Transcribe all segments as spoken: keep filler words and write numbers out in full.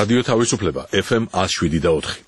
რადიო თავისუფლება ეფ ემ one oh seven და four.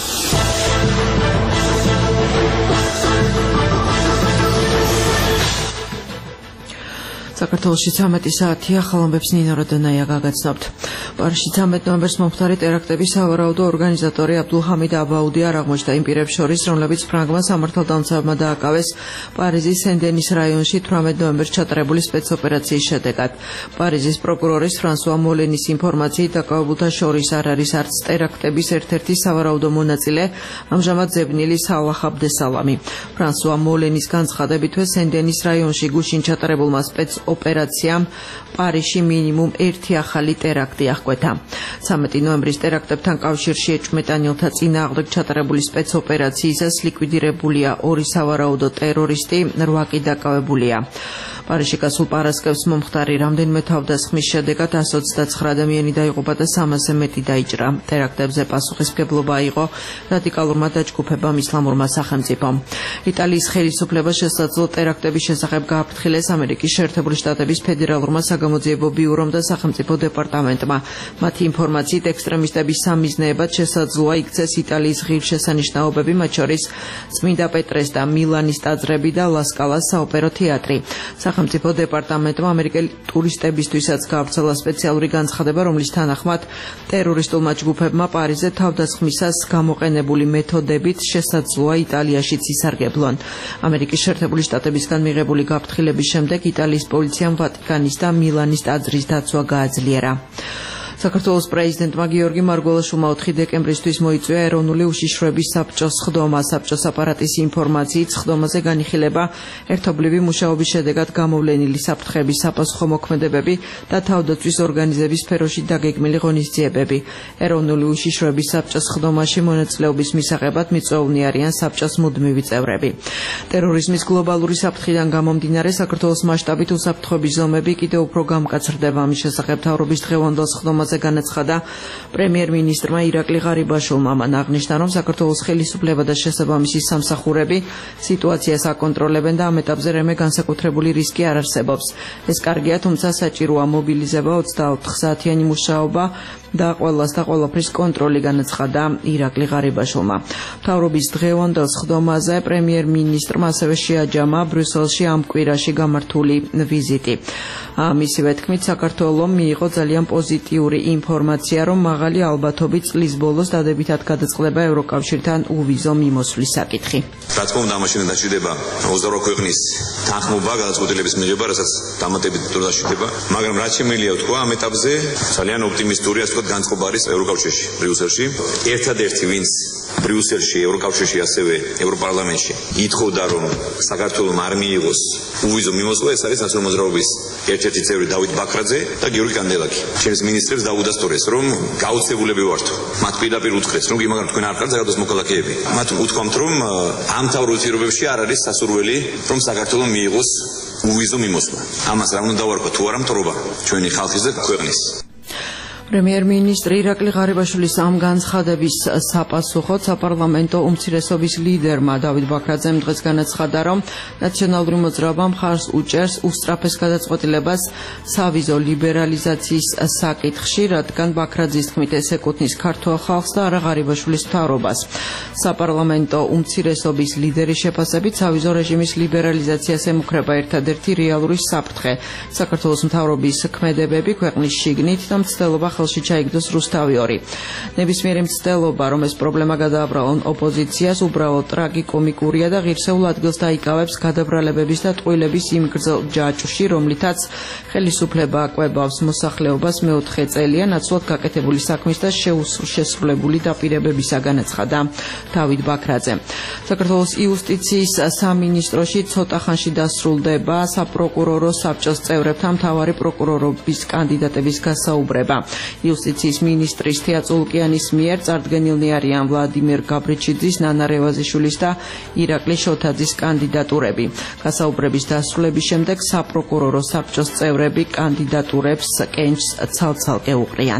საქართველოში ცამეტი საათია, ხალხობებს ნინო როდონაია გაგაცნობთ. პარიზში ცამეტ ნოემბერს მომხდარი ტერაქტების სავარაუდო ორგანიზატორი აბდულჰამიდ აბაუდი არ აღმოჩნდა იმ პირებს შორის, რომლებიც ფრანგმა სამართალდამცავმა დააკავეს პარიზის სენ-დენის რაიონში თვრამეტ ნოემბერს ჩატარებული სპეცოპერაციის შედეგად. პარიზის პროკურორის ფრანსუა მოლენის ინფორმაციით დაკავებულთა შორის არ არის არც ტერაქტების ერთ-ერთი სავარაუდო მონაწილე, ამჟამად ზებნილი სალაჰ აბდესალამი. ფრანსუა მოლენის განცხადებითვე სენ-დენის რაიონში გუშინ ჩატარებულმა სპეც ოპერაციამ პარიზში მინიმუმ ერთი ახალი ტერაქტი აღკვეთა. ცამეტი ნოემბრის ტერაქტებთან კავშირში ეჭვმეტანილთა წინააღმდეგ ჩატარებული სპეცოპერაციისას ლიკვიდირებულია ორი სავარაუდო ტერორისტი, რვა კი დაკავებულია. პარიზში გასულ პარასკევს მომხდარი რამდენიმე თავდასხმის შედეგად one hundred twenty-nine ადამიანი დაიღუპა და სამასზე მეტი დაიჭრა. ტერაქტებზე პასუხისმგებლობა აიღო რადიკალურმა დაჯგუფებამ ისლამურმა სახელმწიფომ. იტალიის ხელისუფლებას შესაძლო ტერაქტების შესახებ გააფრთხილეს ამერიკის შეერთებული შტატების ფედერალურმა საგამოძიებო ბიურომ და სახელმწიფო დეპარტამენტმა. მათი ინფორმაციით ექსტრემისტების სამიზნეებად შესაძლოა იქცეს იტალიის ღირსშესანიშნაობები, მათ შორის წმინდა პეტრეს და მილანის ტაძრები და ლასკალას საოპერო თეატრი. სახელმწიფო დეპარტამენტმა ამერიკელი ტურისტებისთვისაც გაავრცელა სპეციალური განცხადება, რომლის თანახმად ტერორისტულმა ჯგუფებმა პარიზზე თავდასხმისას გამოყენებული მეთოდებით შესაძლოა იტალიაშიც ისარგებლონ. ამერიკის შეერთებული შტატებისგან მიღებული გაფრთხილების შემდეგ იტალიის პოლიციამ ვატიკანის და მილანის ტაძრის დაცვა გააძლიერა. საქართველოს პრეზიდენტმა გიორგი მარგველაშვილმა ოთხი დეკემბრისთვის მოიწვია ეროვნული უშიშროების საბჭოს სხდომა. საბჭოს აპარატის ინფორმაციით სხდომაზე განიხილება ერთობლივი მუშაობის შედეგად გამოვლენილი საფრთხების საპასუხო მოქმედებები და თავდაცვის ორგანიზების სფეროში დაგეგმილი ღონისძიებები. ეროვნული უშიშროების საბჭოს სხდომაში მონაწილეობის მისაღებად მიწვეულნი არიან საბჭოს მუდმივი წევრები. ტერორიზმის გლობალური საფრთხიდან გამომდინარე საქართველოს მასშტაბით უსაფრთხოების ზომები კიდევ უფრო გამკაცრდება. ამის შესახებ მთავრობის დღევანდელ სხდომაზე განაცხადა პრემიერ-მინისტრმა ირაკლი ღარიბაშვილმა. მან აღნიშნა, რომ საქართველოს ხელისუფლება და შესაბამისი სამსახურები სიტუაციას აკონტროლებენ და ამ ეტაპზე რამე განსაკუთრებული რისკი არ არსებობს. ეს კარგია, თუმცა საჭიროა მობილიზება, ოცდაოთხ საათიანი მუშაობა და ყველას და ყველაფრის კონტროლი, განაცხადა ირაკლი ღარიბაშვილმა. მთავრობის დღევანდელ სხდომაზე პრემიერ-მინისტრმა ასევე შეაჯამა ბრიუსელში ამ კვირაში გამართული ვიზიტი. მისივე თქმით, საქართველომ მიიღო ძალიან პოზიტიური ინფორმაცია, რომ მაღალი ალბათობით წლის ბოლოს დადებითად გადაწყდება ევროკავშირთან უვიზო მიმოსვლის საკითხი. რა თქმა უნდა, ამაში დაშვება ოცდაოთხ ქვეყნის თანხმობა გადაწყვეტილების მიღება, რასაც დამატებით დაშვება, მაგრამ რაც შემიძლია ვთქვა, ამ ეტაპზე ძალიან ოპტიმისტური, ასე ვთქვათ, განწყობა არის ევროკავშირში, ბრიუსელში. ერთადერთი, ვინც ბრიუსელში, ევროკავშირში, ასევე ევროპარლამენტში ითხოვდა, რომ საქართველოს არ მიიღოს უვიზო მიმოსვლა, ეს არის ნაციონალური მოძრაობის ერთ-ერთი წევრი დავით ბაქრაძე და გიორგი კანდელაკი. ჩემს მინისტრებს დაუდასტურეს, რომ გაუცებულები ვართ. მათ პირდაპირ უთხრეს, რომ კი მაგრამ თქვენ არ ხართ საქართველოს მოქალაქეები. მათ უთქვამთ, რომ ამ მთავრობის პირობებში არ არის სასურველი, რომ საქართველოს მიიღოს უვიზო მიმოსვლა. ამას რა უნდა დავარქვა, თუ არა მტრობა ჩვენი ხალხის და ქვეყნის. პრემიერ-მინისტრი ირაკლი ღარიბაშვილის ამ განცხადების საპასუხოდ საპარლამენტო უმცირესობის ლიდერმა დავით ბაქრაძემ დღეს განაცხადა, რომ ნაციონალური მოძრაობა მხარს უჭერს უსწრაფეს გადაწყვეტილებას სავიზო ლიბერალიზაციის საკითხში, რადგან ბაქრაძის თქმით ეს ეკუთვნის ქართველ ხალხს და არა ღარიბაშვილის მთავრობას. საპარლამენტო უმცირესობის ლიდერის შეფასებით სავიზო რეჟიმის ლიბერალიზაციას ემუქრება ერთადერთი რეალური საფრთხე. საქართველოს მთავრობის ქმედებები ქვეყნის შიგნით და მცდელობა ხელში ჩაიგდოს რუსთავი ორი. ნებისმიერი მცდელობა, რომ ეს პრობლემა გადააბრალონ ოპოზიციას, უბრალოდ ტრაგიკომიკურია და ღირსეულ ადგილს დაიკავებს გადაბრალებების და ტყუილების იმ გრძელ ჯაჭვში, რომლითაც ხელისუფლება აკვებავს მოსახლეობას მეოთხე წელია ნაცვლად გაკეთებული საქმის და შეუსრულებული დაპირებებისა, განაცხადა დავით ბაქრაძე. საქართველოს იუსტიციის სამინისტროში ცოტა ხანში დასრულდება საპროკურორო საბჭოს წევრებთან მთავარი პროკურორობის კანდიდატების გასაუბრება. იუსტიციის მინისტრის თეა წულკიანის მიერ წარდგენილნი არიან ვლადიმერ გაბრიჩიძის, ნანა რევაზიშვილის და ირაკლი შოთაძის კანდიდატურები. გასაუბრების დასრულების შემდეგ საპროკურორო საბჭოს წევრები კანდიდატურებს კენჭს ცალ-ცალკე უყრიან.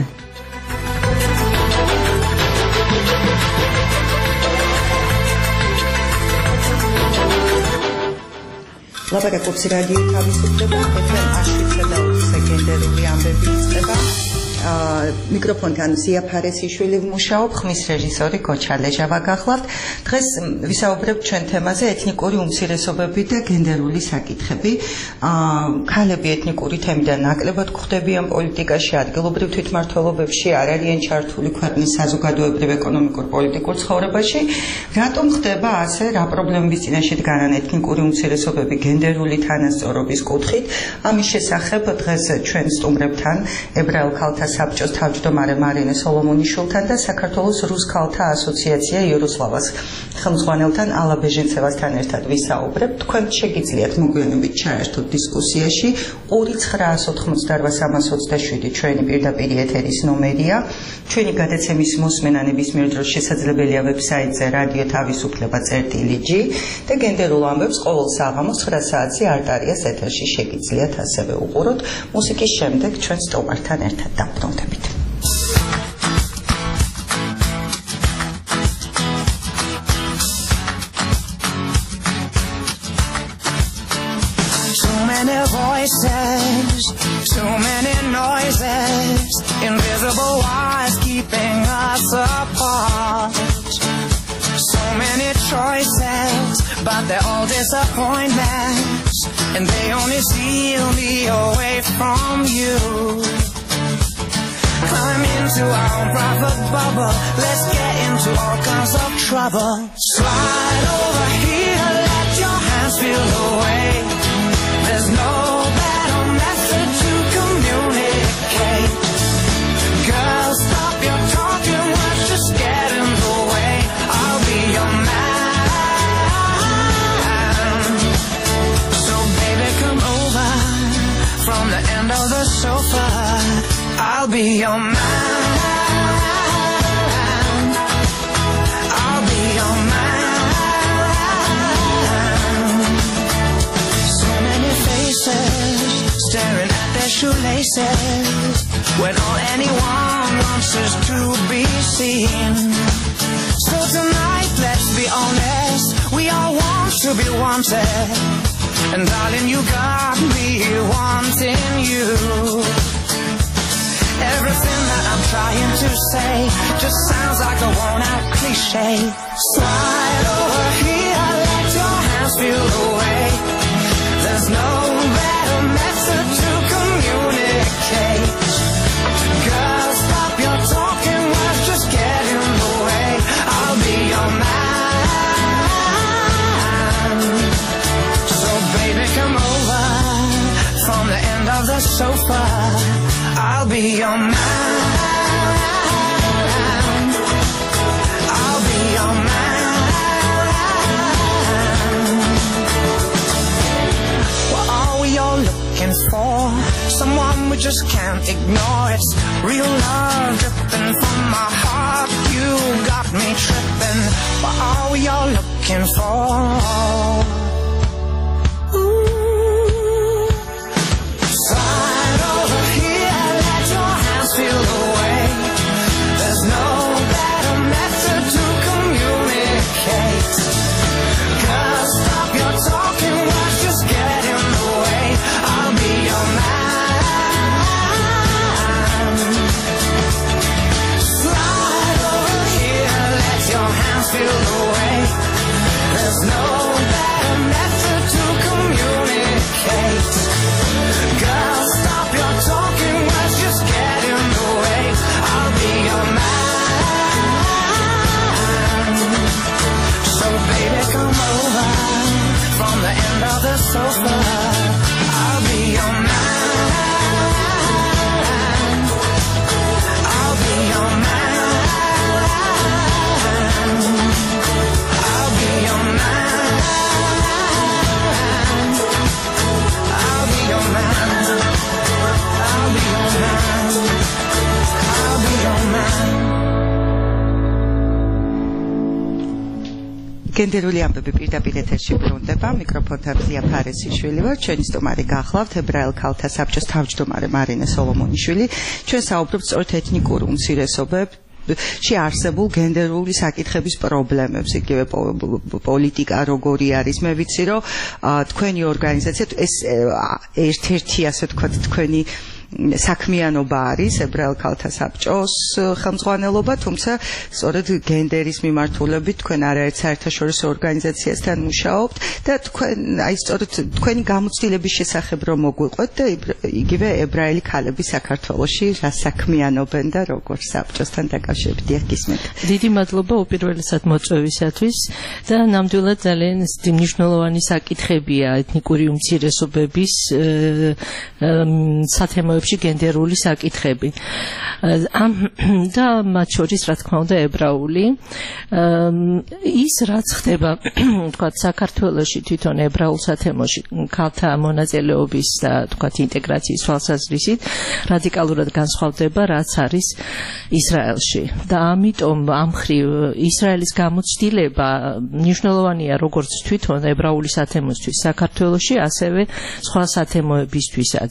ლაპარაკობს რადიო თავისუფლება, ეფ ემ one oh seven და four სეკენდერული ამბები იწყება. მიკროფონთან ზია ფარესიშვილი ვმუშაობ, ხმის რეჟისორი გოჩა ლეჟავა გახლავთ. დღეს ვისაუბრებთ ჩვენ თემაზე ეთნიკური უმცირესობები და გენდერული საკითხები. ქალები ეთნიკური თემიდან ნაკლებად გვხვდებიან პოლიტიკაში, ადგილობრივ თვითმმართველობებში, არ არიან ჩართული ქვეყნის საზოგადოებრივ ეკონომიკურ პოლიტიკურ ცხოვრებაში. რატომ ხდება ასე, რა პრობლემების წინაშე დგანან ეთნიკური უმცირესობები გენდერული თანასწორობის კუთხით? ამის შესახებ დღეს ჩვენ სტუმრებთან ებრაელ ქალთა საბჭოს თავმჯდომარე მარინე სოლომონიშვილთან და საქართველოს რუს ქალთა ასოციაცია იაროსლავას ხელმძღვანელთან ალა ბეჟენცევასთან ერთად ვისაუბრებთ. თქვენ შეგიძლიათ მოგვიანებით ჩაერთოთ დისკუსიაში. ორი ცხრა ოთხმოცდაოთხ სამას ოცდაშვიდი ჩვენი პირდაპირ ეთერის ნომერია. ჩვენი გადაცემის მოსმენა ნებისმიერ დროს შესაძლებელია ვებსაიტზე რადიო თავისუფლება წერტილი ჯი და გენდერულ ამბებს ყოველ საღამოს ცხრა საათზე არტარიას ეთერში შეგიძლიათ ასევე უყუროთ. მუსიკის შემდეგ ჩვენ სტუმართან ერთად დაბრუნდებით. Too many voices, too many noises, invisible wires keeping us apart. So many choices, but they're all disappointments, and they only steal me away from you. Climb into our own private bubble, let's get into all kinds of trouble. Slide over here, let your hands feel the way. There's no better method to communicate. Girl, stop your talking, words just get in the way. I'll be your man. So baby, come over from the end of the sofa. I'll be your man. I'll be your man. So many faces staring at their shoelaces, when all anyone wants is to be seen. So tonight, let's be honest, we all want to be wanted, and darling, you got me wanting you. Everything that I'm trying to say just sounds like a worn-out cliche. Slide over here, let your hands feel the way. There's no better method to communicate. Girl, stop your talking, words just get in the way. I'll be your man. So baby, come over from the end of the sofa. I'll be your man. I'll be your man. What are we all looking for? Someone we just can't ignore. It's real love dripping from my heart. You got me tripping. What are we all looking for? Feel the way. There's no better method to communicate. Girl, stop your talking, words just get in the way. I'll be your man. Slide over here, let your hands feel the way. There's no better method to communicate. Girl, stop your talking, words just get in the way. I'll be your man. So baby, come over from the end of the sofa. I'll be your man. I'll be your man. I'll be your man. I'll be your man. I'll be your man. I'll be your man. გენდერული ამბები პირდაპირ ეთერში ბრუნდება. მიკროფონთან ზია ფარესიშვილი ვარ. ჩვენი სტუმარი გახლავთ ებრაელ ქალთა საბჭოს თავმჯდომარე მარინე სოლომონიშვილი. ჩვენ საუბრობთ სწორედ ეთნიკურ უმცირესობებში არსებულ გენდერული საკითხების პრობლემებს, იგივე პოლიტიკა როგორი არის. მე ვიცი, რომ თქვენი ორგანიზაცია ეს ერთ-ერთი ასე ვთქვათ თქვენი საქმიანობა არის ებრაელ ქალთა საბჭოს ხელმძღვანელობა, თუმცა სწორედ გენდერის მიმართულებით თქვენ არაერთ საერთაშორისო ორგანიზაციასთან მუშაობთ და თქვენ აი სწორედ თქვენი გამოცდილების შესახებ რომ მოგვიყვეთ და იგივე ებრაელი ქალები საქართველოში რა საქმიანობენ და როგორ საბჭოსთან დაკავშირებით გისმენთ. დიდი მადლობა უპირველესად მოწვევისათვის და ნამდვილად ძალიან მნიშვნელოვანი საკითხებია ეთნიკური უმცირესობების სათემოებში გენდერული საკითხები. და მათ შორის რა თქმა უნდა ებრაული ის რაც ხდება თქვა საქართველოში თვითონ ებრაულ სათემოში ქალთა მონაწილეობის და თქვა ინტეგრაციის თვალსაზრისით რადიკალურად განსხვავდება რაც არის ისრაელში და ამიტომ ამ მხრივ ისრაელის გამოცდილება მნიშვნელოვანია როგორც თვითონ ებრაული სათემოსთვის საქართველოში ასევე სხვა სათემოებისთვისაც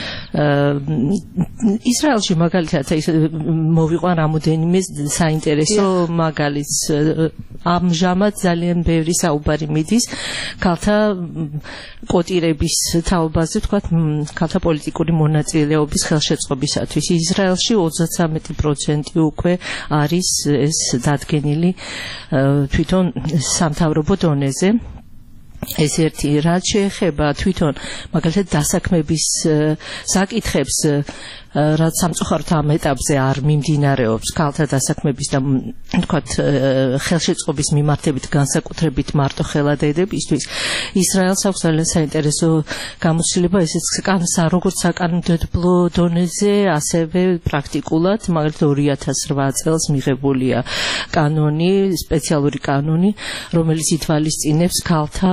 ისრაელში მაგალითად მოვიყვან რამოდენიმე საინტერესო მაგალითს ამჟამად ძალიან ბევრი საუბარი მიდის ქალთა კოტირების თაობაზე თქვათ ქალთა პოლიტიკური მონაწილეობის ხელშეწყობისათვის ისრაელში ოცდათრამეტი პროცენტი უკვე არის ეს დადგენილი თვითონ სამთავრობო დონეზე ეს ერთი რაც შეეხება თვითონ მაგალითად დასაქმების საკითხებს რაც სამწუხაროდ ამ ეტაპზე არ მიმდინარეობს ქალთა დასაქმების და თქვათ ხელშეწყობის მიმართებით განსაკუთრებით მარტო ხელადედებისთვის ისრაელს აქვს ძალიან საინტერესო გამოცდილება ესეც როგორც საკანონმდებლო დონეზე ასევე პრაქტიკულად მაგალითად ორი ათას რვა წელს მიღებულია კანონი სპეციალური კანონი რომელიც ითვალისწინებს ქალთა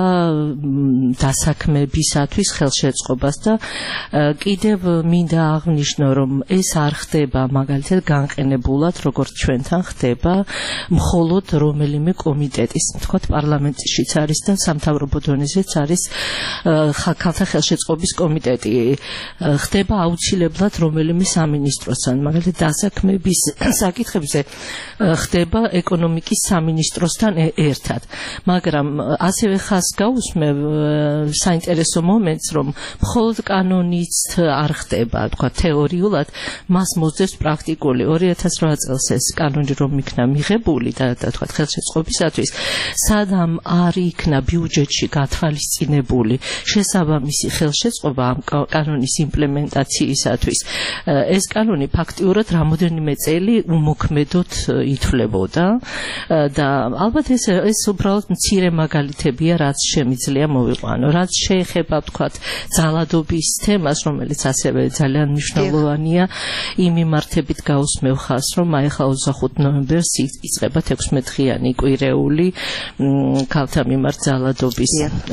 დასაქმებისათვის ხელშეწყობას და კიდევ მინდა აღნიშნო რომ ეს არ ხდება მაგალითად განყენებულად როგორც ჩვენთან ხდება მხოლოდ რომელიმე კომიტეტის თქვათ პარლამენტშიც არის და სამთავრობო დონეზეც არის ქალთა ხელშეწყობის კომიტეტი ხდება აუცილებლად რომელიმე სამინისტროსთან მაგალითად დასაქმების საკითხებზე ხდება ეკონომიკის სამინისტროსთან ერთად მაგრამ ასევე ხას გაუსმევ საინტერესო მომენტს რომ მხოლოდ კანონით არ ხდება თქვათ თეორია მას მოძებს პრაქტიკული ორი ათას რვა წელს ეს კანონი რომ იქნა მიღებული და თქვა ხელშეწყობისათვის სადამ არ იქნა ბიუჯეტში გათვალისწინებული შესაბამისი ხელშეწყობა ამ კანონის იმპლემენტაციისათვის ეს კანონი ფაქტიურად რამოდენიმე წელი უმოქმედოდ ითვლებოდა და ალბათ ეს ეს უბრალოდ მცირე მაგალითებია რაც შემიძლია მოვიყვანო რაც შეეხება თქვა ძალადობის თემას რომელიც ასევე ძალიან მნიშვნელოვანია იმ მიმართებით გაუსმევ ხას რომ აი ხა ოცდახუთი ნოემბერს იწყება თექვსმეტდღიანი კვირეული ქალთა მიმართ ძალადობის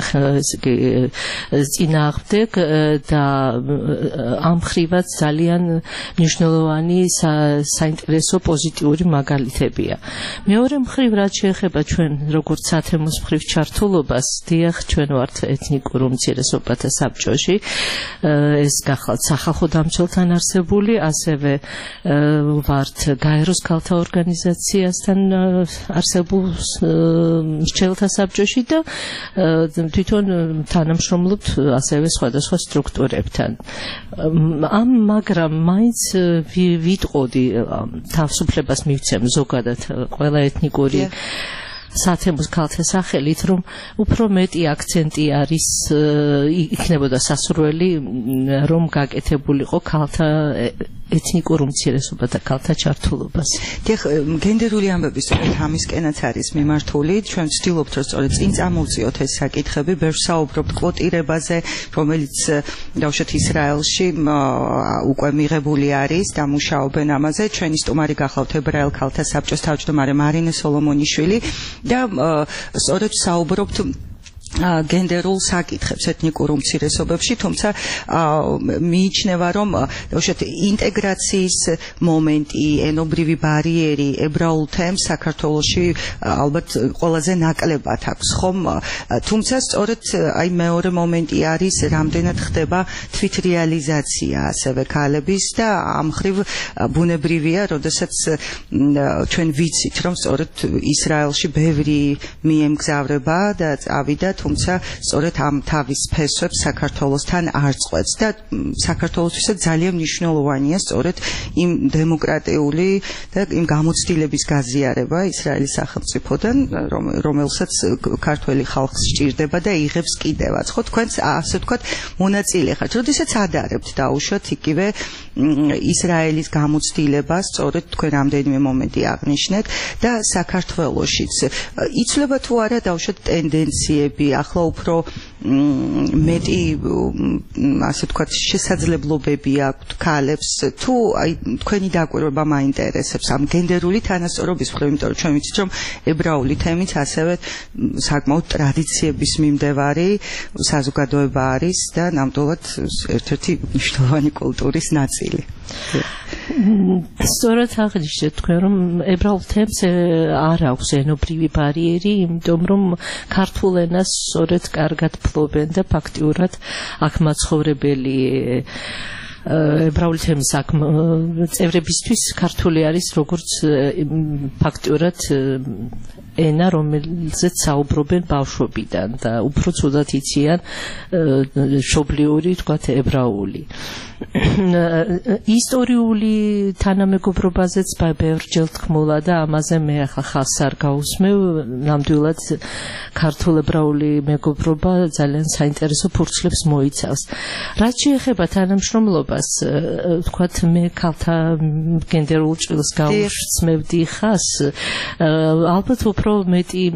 წინააღმდეგ და ამ ხრივაც ძალიან მნიშვნელოვანი საინტერესო პოზიტიური მაგალითებია მეორე მხრივ რაც შეეხება ჩვენ როგორც სათემოს მხრივ ჩართულობას დიახ ჩვენ ვართ ეთნიკურ უმცირესობათა საბჭოში ეს გახლავთ სახალხო დამცველთან არსებული ასევე ვართ გაეროს ქალთა ორგანიზაციასთან არსებულ მრჩეველთა საბჭოში და თვითონ თანამშრომლობთ ასევე სხვადასხვა სტრუქტურებთან ამ მაგრამ მაინც ვიტყოდი თავისუფლებას მივცემ ზოგადად ყველა ეთნიკური სათემოს ქალთა სახელით რომ უფრო მეტი აქცენტი არის იქნებოდა სასურველი რომ გაკეთებულიყო ქალთა ეთნიკურ უმცირესობათა ქალთა ჩართულობას. დიახ, გენდერული ამბები სწორედ ამისკენაც არის მიმართული. ჩვენ ვცდილობთ რომ სწორედ წინ წამოვწიოთ ეს საკითხები, ბევრ საუბრობთ კვოტირებაზე, რომელიც დავუშვათ ისრაელში უკვე მიღებული არის და მუშაობენ ამაზე. ჩვენი სტუმარი გახლავთ ებრაელ ქალთა საბჭოს თავმჯდომარე მარინე სოლომონიშვილი და სწორედ საუბრობთ გენდერულ საკითხებს ეთნიკურ უმცირესობებში, თუმცა მიიჩნევა რომ უშუალოდ ინტეგრაციის მომენტი, ენობრივი ბარიერი ებრაულ თემს საქართველოში ალბათ ყველაზე ნაკლებად აქვს, ხომ? თუმცა სწორედ აი მეორე მომენტი არის, რამდენად ხდება თვითრეალიზაცია ასევე ქალების და ამ ხრივ ბუნებრივია, როდესაც ჩვენ ვიცით, რომ სწორედ ისრაელში ბევრი მიემგზავრება და წავიდა თუმცა სწორედ ამ თავის ფესვებს საქართველოსთან არ წყვეტს და საქართველოსთვის ძალიან მნიშვნელოვანია სწორედ იმ დემოკრატიული და იმ გამოცდილების გაზიარება ისრაელის სახელმწიფოდან, რომელსაც ქართველი ხალხს სჭირდება და იღებს კიდევაც. ხო, თქვენც ასე ვთქვათ, მონაწილე ხართ. როდესაც ადარებთ დაუშვათ იგივე ისრაელის გამოცდილებას, სწორედ თქვენ რამდენიმე მომენტი აღნიშნეთ და საქართველოშიც იცვლება თუ არა დაუშვათ ტენდენციები, ახლა უფრო მეტი ასე ვთქვათ შესაძლებლობები აქვთ ქალებს თუ აი თქვენი დაკვირვება მაინტერესებს ამ გენდერული თანასწორობის მხრივ, იმიტომ რომ ჩვენ ვიცით რომ ებრაული თემით ასევე საკმაოდ ტრადიციების მიმდევარი საზოგადოება არის და ნამდვილად ერთ-ერთი მნიშვნელოვანი კულტურის ნაწილი. სწორად აღნიშნეთ თქვენ რომ ებრაულ თემს არ აქვს ენობრივი ბარიერი, იმიტომ რომ ქართულ ენას სწორედ კარგად ფლობენ და ფაქტიურად აქ მაცხოვრებელი ებრაული თემის აქ წევრებისთვის ქართული არის როგორც ფაქტიურად ენა, რომელზეც საუბრობენ ბავშვობიდან და უფრო ცუდად იციან მშობლიური, თქვათ, ებრაული. ისტორიული თანამეგობრობაზეც ბევრჯერ თქმულა და ამაზე მე ახლა ხალხს არ გაუსმევ, ნამდვილად ქართულ ებრაული მეგობრობა ძალიან საინტერესო ფურცლებს მოიცავს. რაც შეეხება თანამშრომლობას, თქვათ, მე ქალთა გენდერულ ჭრილს გავუსმევდი ხას, ალბათ უფრო მეტი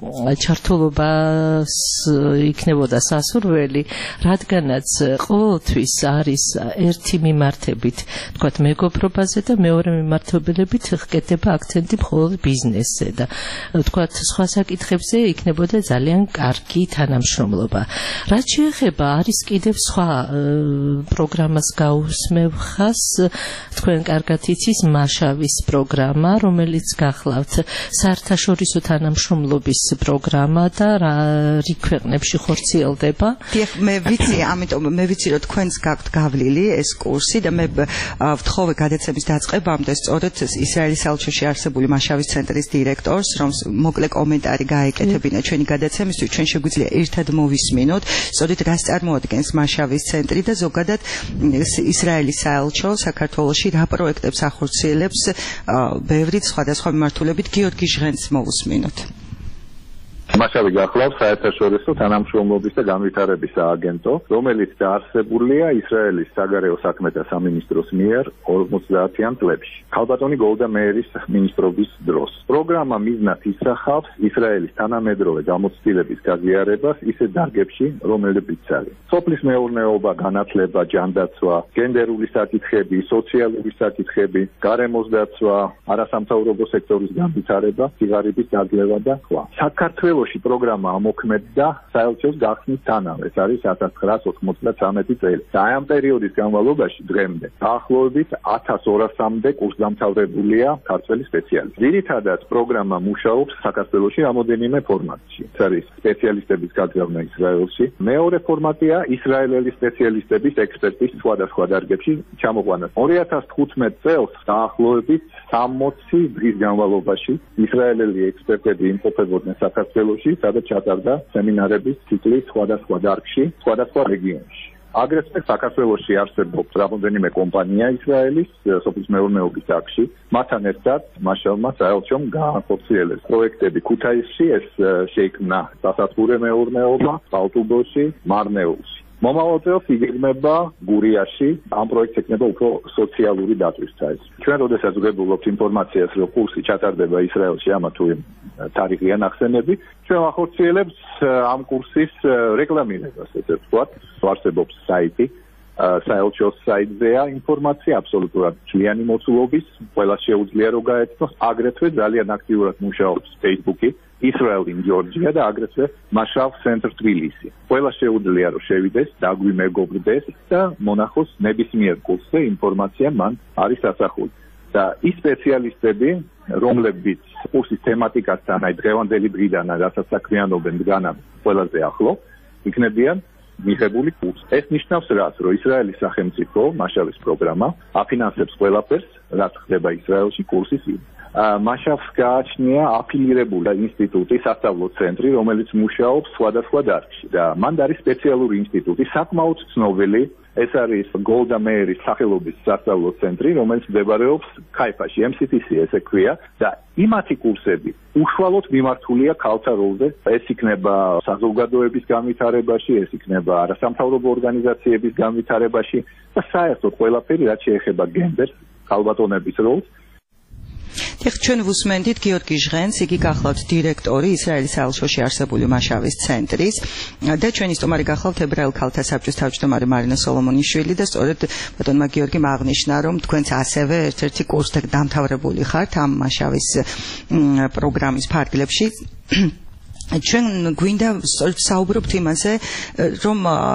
ჩართულობას იქნებოდა სასურველი, რადგანაც ყოველთვის არის ერთი მიმართებით, თქვათ, მეგობრობაზე და მეორე მიმართულებით ხკედება აქცენტი მხოლოდ ბიზნესზე და თქვათ, სხვა საკითხებზე იქნებოდა ძალიან კარგი თანამშრომლობა. რაც შეეხება, არის კიდევ სხვა პროგრამას გაუსმევ ხას, თქვენ კარგად იცის მაშავის პროგრამა, რომელიც გახლავთ საერთაშორისო თანამშრომლობის პროგრამა და რა ქვეყნებში ხორციელდება. დიახ, მე ვიცი, ამიტომ მე ვიცი, რომ თქვენს გაქვთ გავლილი ეს კურსი და მე ვთხოვე გადაცემის დაწყებამდე სწორედ ისრაელის საელჩოში არსებული მაშავის ცენტრის დირექტორს, რომ მოკლე კომენტარი გაეკეთებინა ჩვენი გადაცემისთვის, ჩვენ შეგვიძლია ერთად მოვისმინოთ, სწორედ რას წარმოადგენს მაშავის ცენტრი და ზოგადად ისრაელის საელჩო საქართველოში რა პროექტებს ახორციელებს, ბევრი სხვადასხვა მიმართულებით გიორგი ჟღენს მოვუსმინოთ. მაშავი გახლავს საერთაშორისო თანამშრომლობის და განვითარების სააგენტო, რომელიც დაარსებულია ისრაელის საგარეო საქმეთა სამინისტროს მიერ ორმოცდაათიან წლებში, ქალბატონი გოლდა მეირის მინისტრობის დროს. პროგრამა მიზნად ისახავს ისრაელის თანამედროვე გამოცდილების გაზიარებას ისეთ დარგებში, რომლებიც არის სოფლის მეურნეობა, განათლება, ჯანდაცვა, გენდერული საკითხები, სოციალური საკითხები, გარემოს დაცვა, არასამთავრობო სექტორის განვითარება, სიღარიბის დაგლევა და სხვა. საქართველოში პროგრამა ამოქმედდა საელჩოს გახსნის თანავე, ეს არის ათას ცხრაას ოცდამეცი წელი. და ამ პერიოდის განმავლობაში დღემდე დაახლოებით ათას ორასამდე კურსდამთავრებულია ქართველი სპეციალისტი. ძირითადად პროგრამა მუშაობს საქართველოში რამოდენიმე ფორმატში. ეს არის სპეციალისტების გაგზავნა ისრაელში. მეორე ფორმატია ისრაელელი სპეციალისტების ექსპერტის სხვადასხვა დარგებში ჩამოყვანა. ორი ათას თხუთმეტ წელს დაახლოებით სამოცი დღის განმავლობაში ისრაელელი ექსპერტები იმყოფებოდნენ საქართველოში, სადაც ჩატარდა სემინარების ციკლი სხვადასხვა დარგში, სხვადასხვა რეგიონში. აგრეთვე საქართველოში არსებობს რამოდენიმე კომპანია ისრაელის სოფლის მეურნეობის დარგში, მათთან ერთად მაშავმა საელჩომ გაახორციელეს პროექტები ქუთაისში, ეს შეიქმნა სასათბურე მეურნეობა, ბალტუბოში, მარნეულში. მომავალ წელს იგეგმება გურიაში, ამ პროექტს ეკნება უფრო სოციალური დატვირთვა. ჩვენ როდესაც ვგებულობთ ინფორმაციას, რომ კურსი ჩატარდება ისრაელში, ამა თუ იმ თარიღია ნახსენები, ჩვენ ვახორციელებთ ამ კურსის რეკლამირებას, ესე ვთქვათ, არსებობს საიტი, საელჩოს საიტზეა ინფორმაცია აბსოლუტურად მთლიანი მოცულობის, ყველას შეუძლია რომ გაეცნოს, აგრეთვე ძალიან აქტიურად მუშაობს Facebook-ი, Israel in Georgia და აგრეთვე მაშავ ცენტრ თბილისი. ყველა შეუძლია რომ შევიდეს, დაგვიმეგობრდეს და მონახოს ნებისმიერ კურსზე ინფორმაცია მან არის ასახული. და ის სპეციალისტები, რომლებიც კურსის თემატიკასთან, აი დღევანდელი დღიდან, რასაც საქმიანობენ დგანან ყველაზე ახლო, იქნებიან მიღებული კურსი. ეს ნიშნავს რას, რომ ისრაელის სახელმწიფო მაშავის პროგრამა აფინანსებს ყველაფერს, რაც ხდება ისრაელში კურსის მაშავს გააჩნია აფილირებული ინსტიტუტი, სასწავლო ცენტრი, რომელიც მუშაობს სხვადასხვა დარგში და მან არის სპეციალური ინსტიტუტი, საკმაოდ ცნობილი. ეს არის გოლდა მეირის სახელობის სასწავლო ცენტრი, რომელიც მდებარეობს ქაიფაში, em C T C ესე ქვია და იმათი კურსები უშუალოდ მიმართულია ქალთა როლზე. ეს იქნება საზოგადოების განვითარებაში, ეს იქნება არასამთავრობო ორგანიზაციების განვითარებაში და საერთოდ ყველაფერი, რაც შეეხება გენდერს, ქალბატონების როლს. ეხლა ჩვენ ვუსმენდით გიორგი ჟღენს, იგი გახლავთ დირექტორი ისრაელის საელჩოში არსებული მაშავის ცენტრის და ჩვენი სტუმარი გახლავთ ებრაელ ქალთა საბჭოს თავმჯდომარე მარინა სოლომონიშვილი და სწორედ ბატონმა გიორგიმ აღნიშნა, რომ თქვენც ასევე ერთ-ერთი კურსზე დამთავრებული ხართ ამ მაშავის პროგრამის ფარგლებში. ჩვენ გვინდა საუბრობთ იმაზე, რომ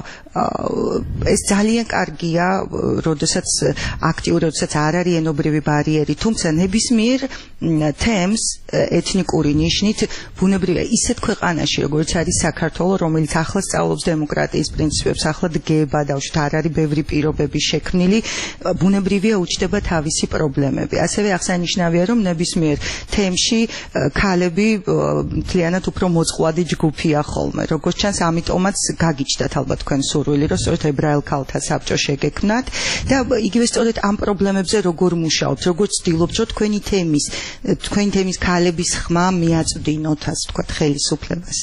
ეს ძალიან კარგია, როდესაც აქტიური, როდესაც არ არის ენობრივი ბარიერი, თუმცა ნებისმიერ თემს ეთნიკური ნიშნით ბუნებრივია ისეთ ქვეყანაში, როგორც არის საქართველო, რომელიც ახლა სწავლობს დემოკრატიის პრინციპებს, ახლა დგება და უშუალოდ არ არის ბევრი პირობები შექმნილი, ბუნებრივია უჩნდება თავისი პრობლემები. ასევე აღსანიშნავია, რომ ნებისმიერ თემში ქალები მთლიანად უფრო მოწყვლადი ჯგუფია ხოლმე. როგორც ჩანს, ამიტომაც გაგიჩნდათ ალბათ თქვენ სურვილი, რომ სწორედ ებრაელ ქალთა საბჭო შეგექმნათ და იგივე სწორედ ამ პრობლემებზე როგორ მუშაობთ, როგორ ცდილობთ, რომ თქვენი თემის, თქვენი თემის ქალების ხმა მიაწვდინოთ, ასე ვთქვათ, ხელისუფლებას.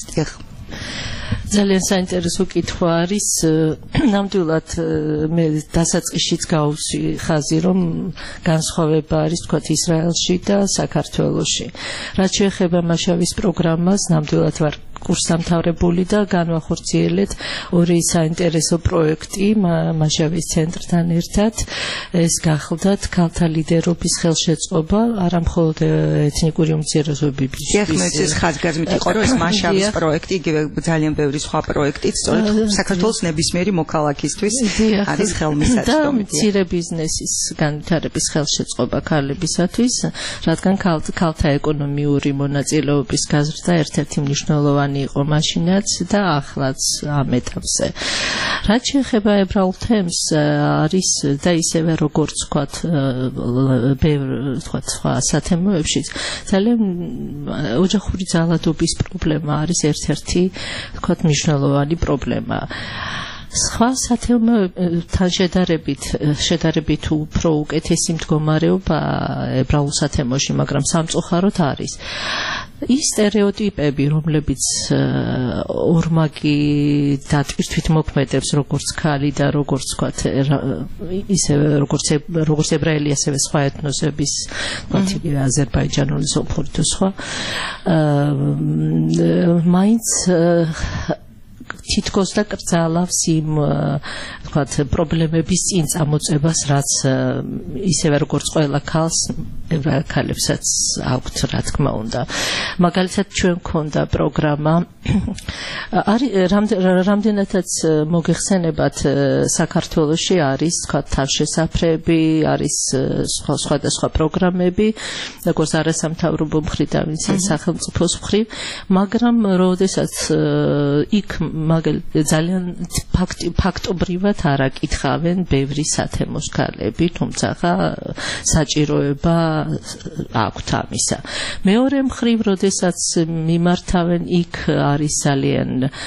ძალიან საინტერესო კითხვა არის. ნამდვილად მე დასაწყისშიც გავუსვი ხაზი, რომ განსხვავება არის თქვათ ისრაელში და საქართველოში. რაც შეეხება მაშავის პროგრამას, ნამდვილად ვარ კურსდამთავრებული და განვახორციელეთ ორი საინტერესო პროექტი მაშავის ცენტრთან ერთად. ეს გახლდათ ქალთა ლიდერობის ხელშეწყობა, არა მხოლოდ ეთნიკური უმცირესობების. ეს ხაზგასმით იყო, რომ ეს მაშავის პროექტი, იგივე ძალიან ბევრი სხვა პროექტიც, სწორედ საქართველოს ნებისმიერი მოქალაქისთვის არის ხელმისაწვდომი. და მცირე ბიზნესის განვითარების ხელშეწყობა ქალებისათვის, რადგან ქალთა ეკონომიური მონაწილეობის გაზრდა ერთ-ერთი მნიშვნელოვანი იყო მაშინაც და ახლაც ამ ეტაპზე. რაც შეეხება ებრაულ თემს, არის და ისევე როგორც ვთქვათ, ბევრ ვთქვათ სხვა სათემოებში ძალიან ოჯახური ძალადობის პრობლემა არის ერთ-ერთი ვთქვათ მნიშვნელოვანი პრობლემა. სხვა სათემოებთან შედარებით შედარებით უფრო უკეთესი მდგომარეობა ებრაულ სათემოში, მაგრამ სამწუხაროდ არის. ის სტერეოტიპები, რომლებიც ორმაგი დატვირთვით მოქმედებს, როგორც ქალი და როგორც ვთქვათ, ისევე როგორც როგორც ებრაელი, ასევე სხვა ეთნოსების, ვთქვათ, აზერბაიჯანული, სომხური თუ სხვა, მაინც თითქოს და კრძალავს იმ ვთქვათ პრობლემების წინ წამოწებას, რაც ისევე როგორც ყველა ქალს, ებრაელ ქალებსაც აქვთ, რა თქმა უნდა. მაგალითად, ჩვენ გქონდა პროგრამა, არის რამდენადაც მოგეხსენებათ, საქართველოში არის ვთქვათ თავშესაფრები, არის სხვა სხვადასხვა პროგრამები, როგორც არასამთავრობო მხრიდან, ისე სახელმწიფოს მხრივ, მაგრამ როდესაც იქ ძალიან ფაქტობრივად არ აკითხავენ ბევრი სათემოს ქალები, თუმცა საჭიროება აქვთ ამისა. მეორე მხრივ, როდესაც მიმართავენ, იქ არის ძალიან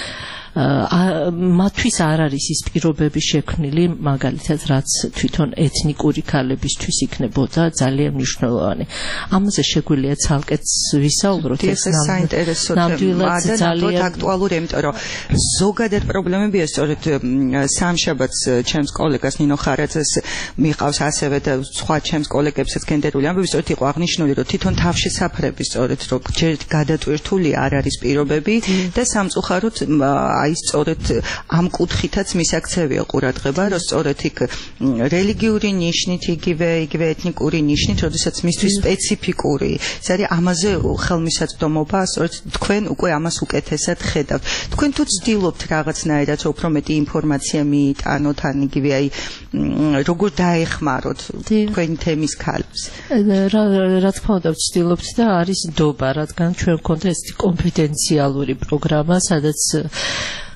მათთვის არ არის ის პირობები შექმნილი, მაგალითად, რაც თვითონ ეთნიკური ქალებისთვის იქნებოდა ძალიან მნიშვნელოვანი. ამაზე შეგვიძლია ცალკეც ვისაუბროთ, ეს ნამდვილად ძალიან აქტუალური, იმიტომ რომ ზოგადად პრობლემებია, სწორედ სამშაბათს ჩემს კოლეგას ნინო ხარაძეს მიყავს ასევე და სხვა ჩემს კოლეგებსაც გენდერული ამბები, სწორედ იყო აღნიშნული, რომ თვითონ თავშესაფრები, სწორედ რომ ჯერ გადატვირთული არ არის პირობები და სამწუხაროდ აი სწორედ ამ კუთხითაც მისაქცევია ყურადღება, რომ სწორედ იქ რელიგიური ნიშნით, იგივე იგივე ეთნიკური ნიშნით, როდესაც მისთვის სპეციფიკური, ეს არის ამაზე ხელმისაწვდომობა, სწორედ თქვენ უკვე ამას უკეთესად ხედავთ. თქვენ თუ ცდილობთ რაღაცნაირად უფრო მეტი ინფორმაცია მიიტანოთ, ან იგივე აი როგორ დაეხმაროთ თქვენი თემის ქალებს. რა თქმა უნდა, ვცდილობთ და არის ნდობა, რადგან ჩვენ გვქონდა ეს კონფიდენციალური პროგრამა, სადაც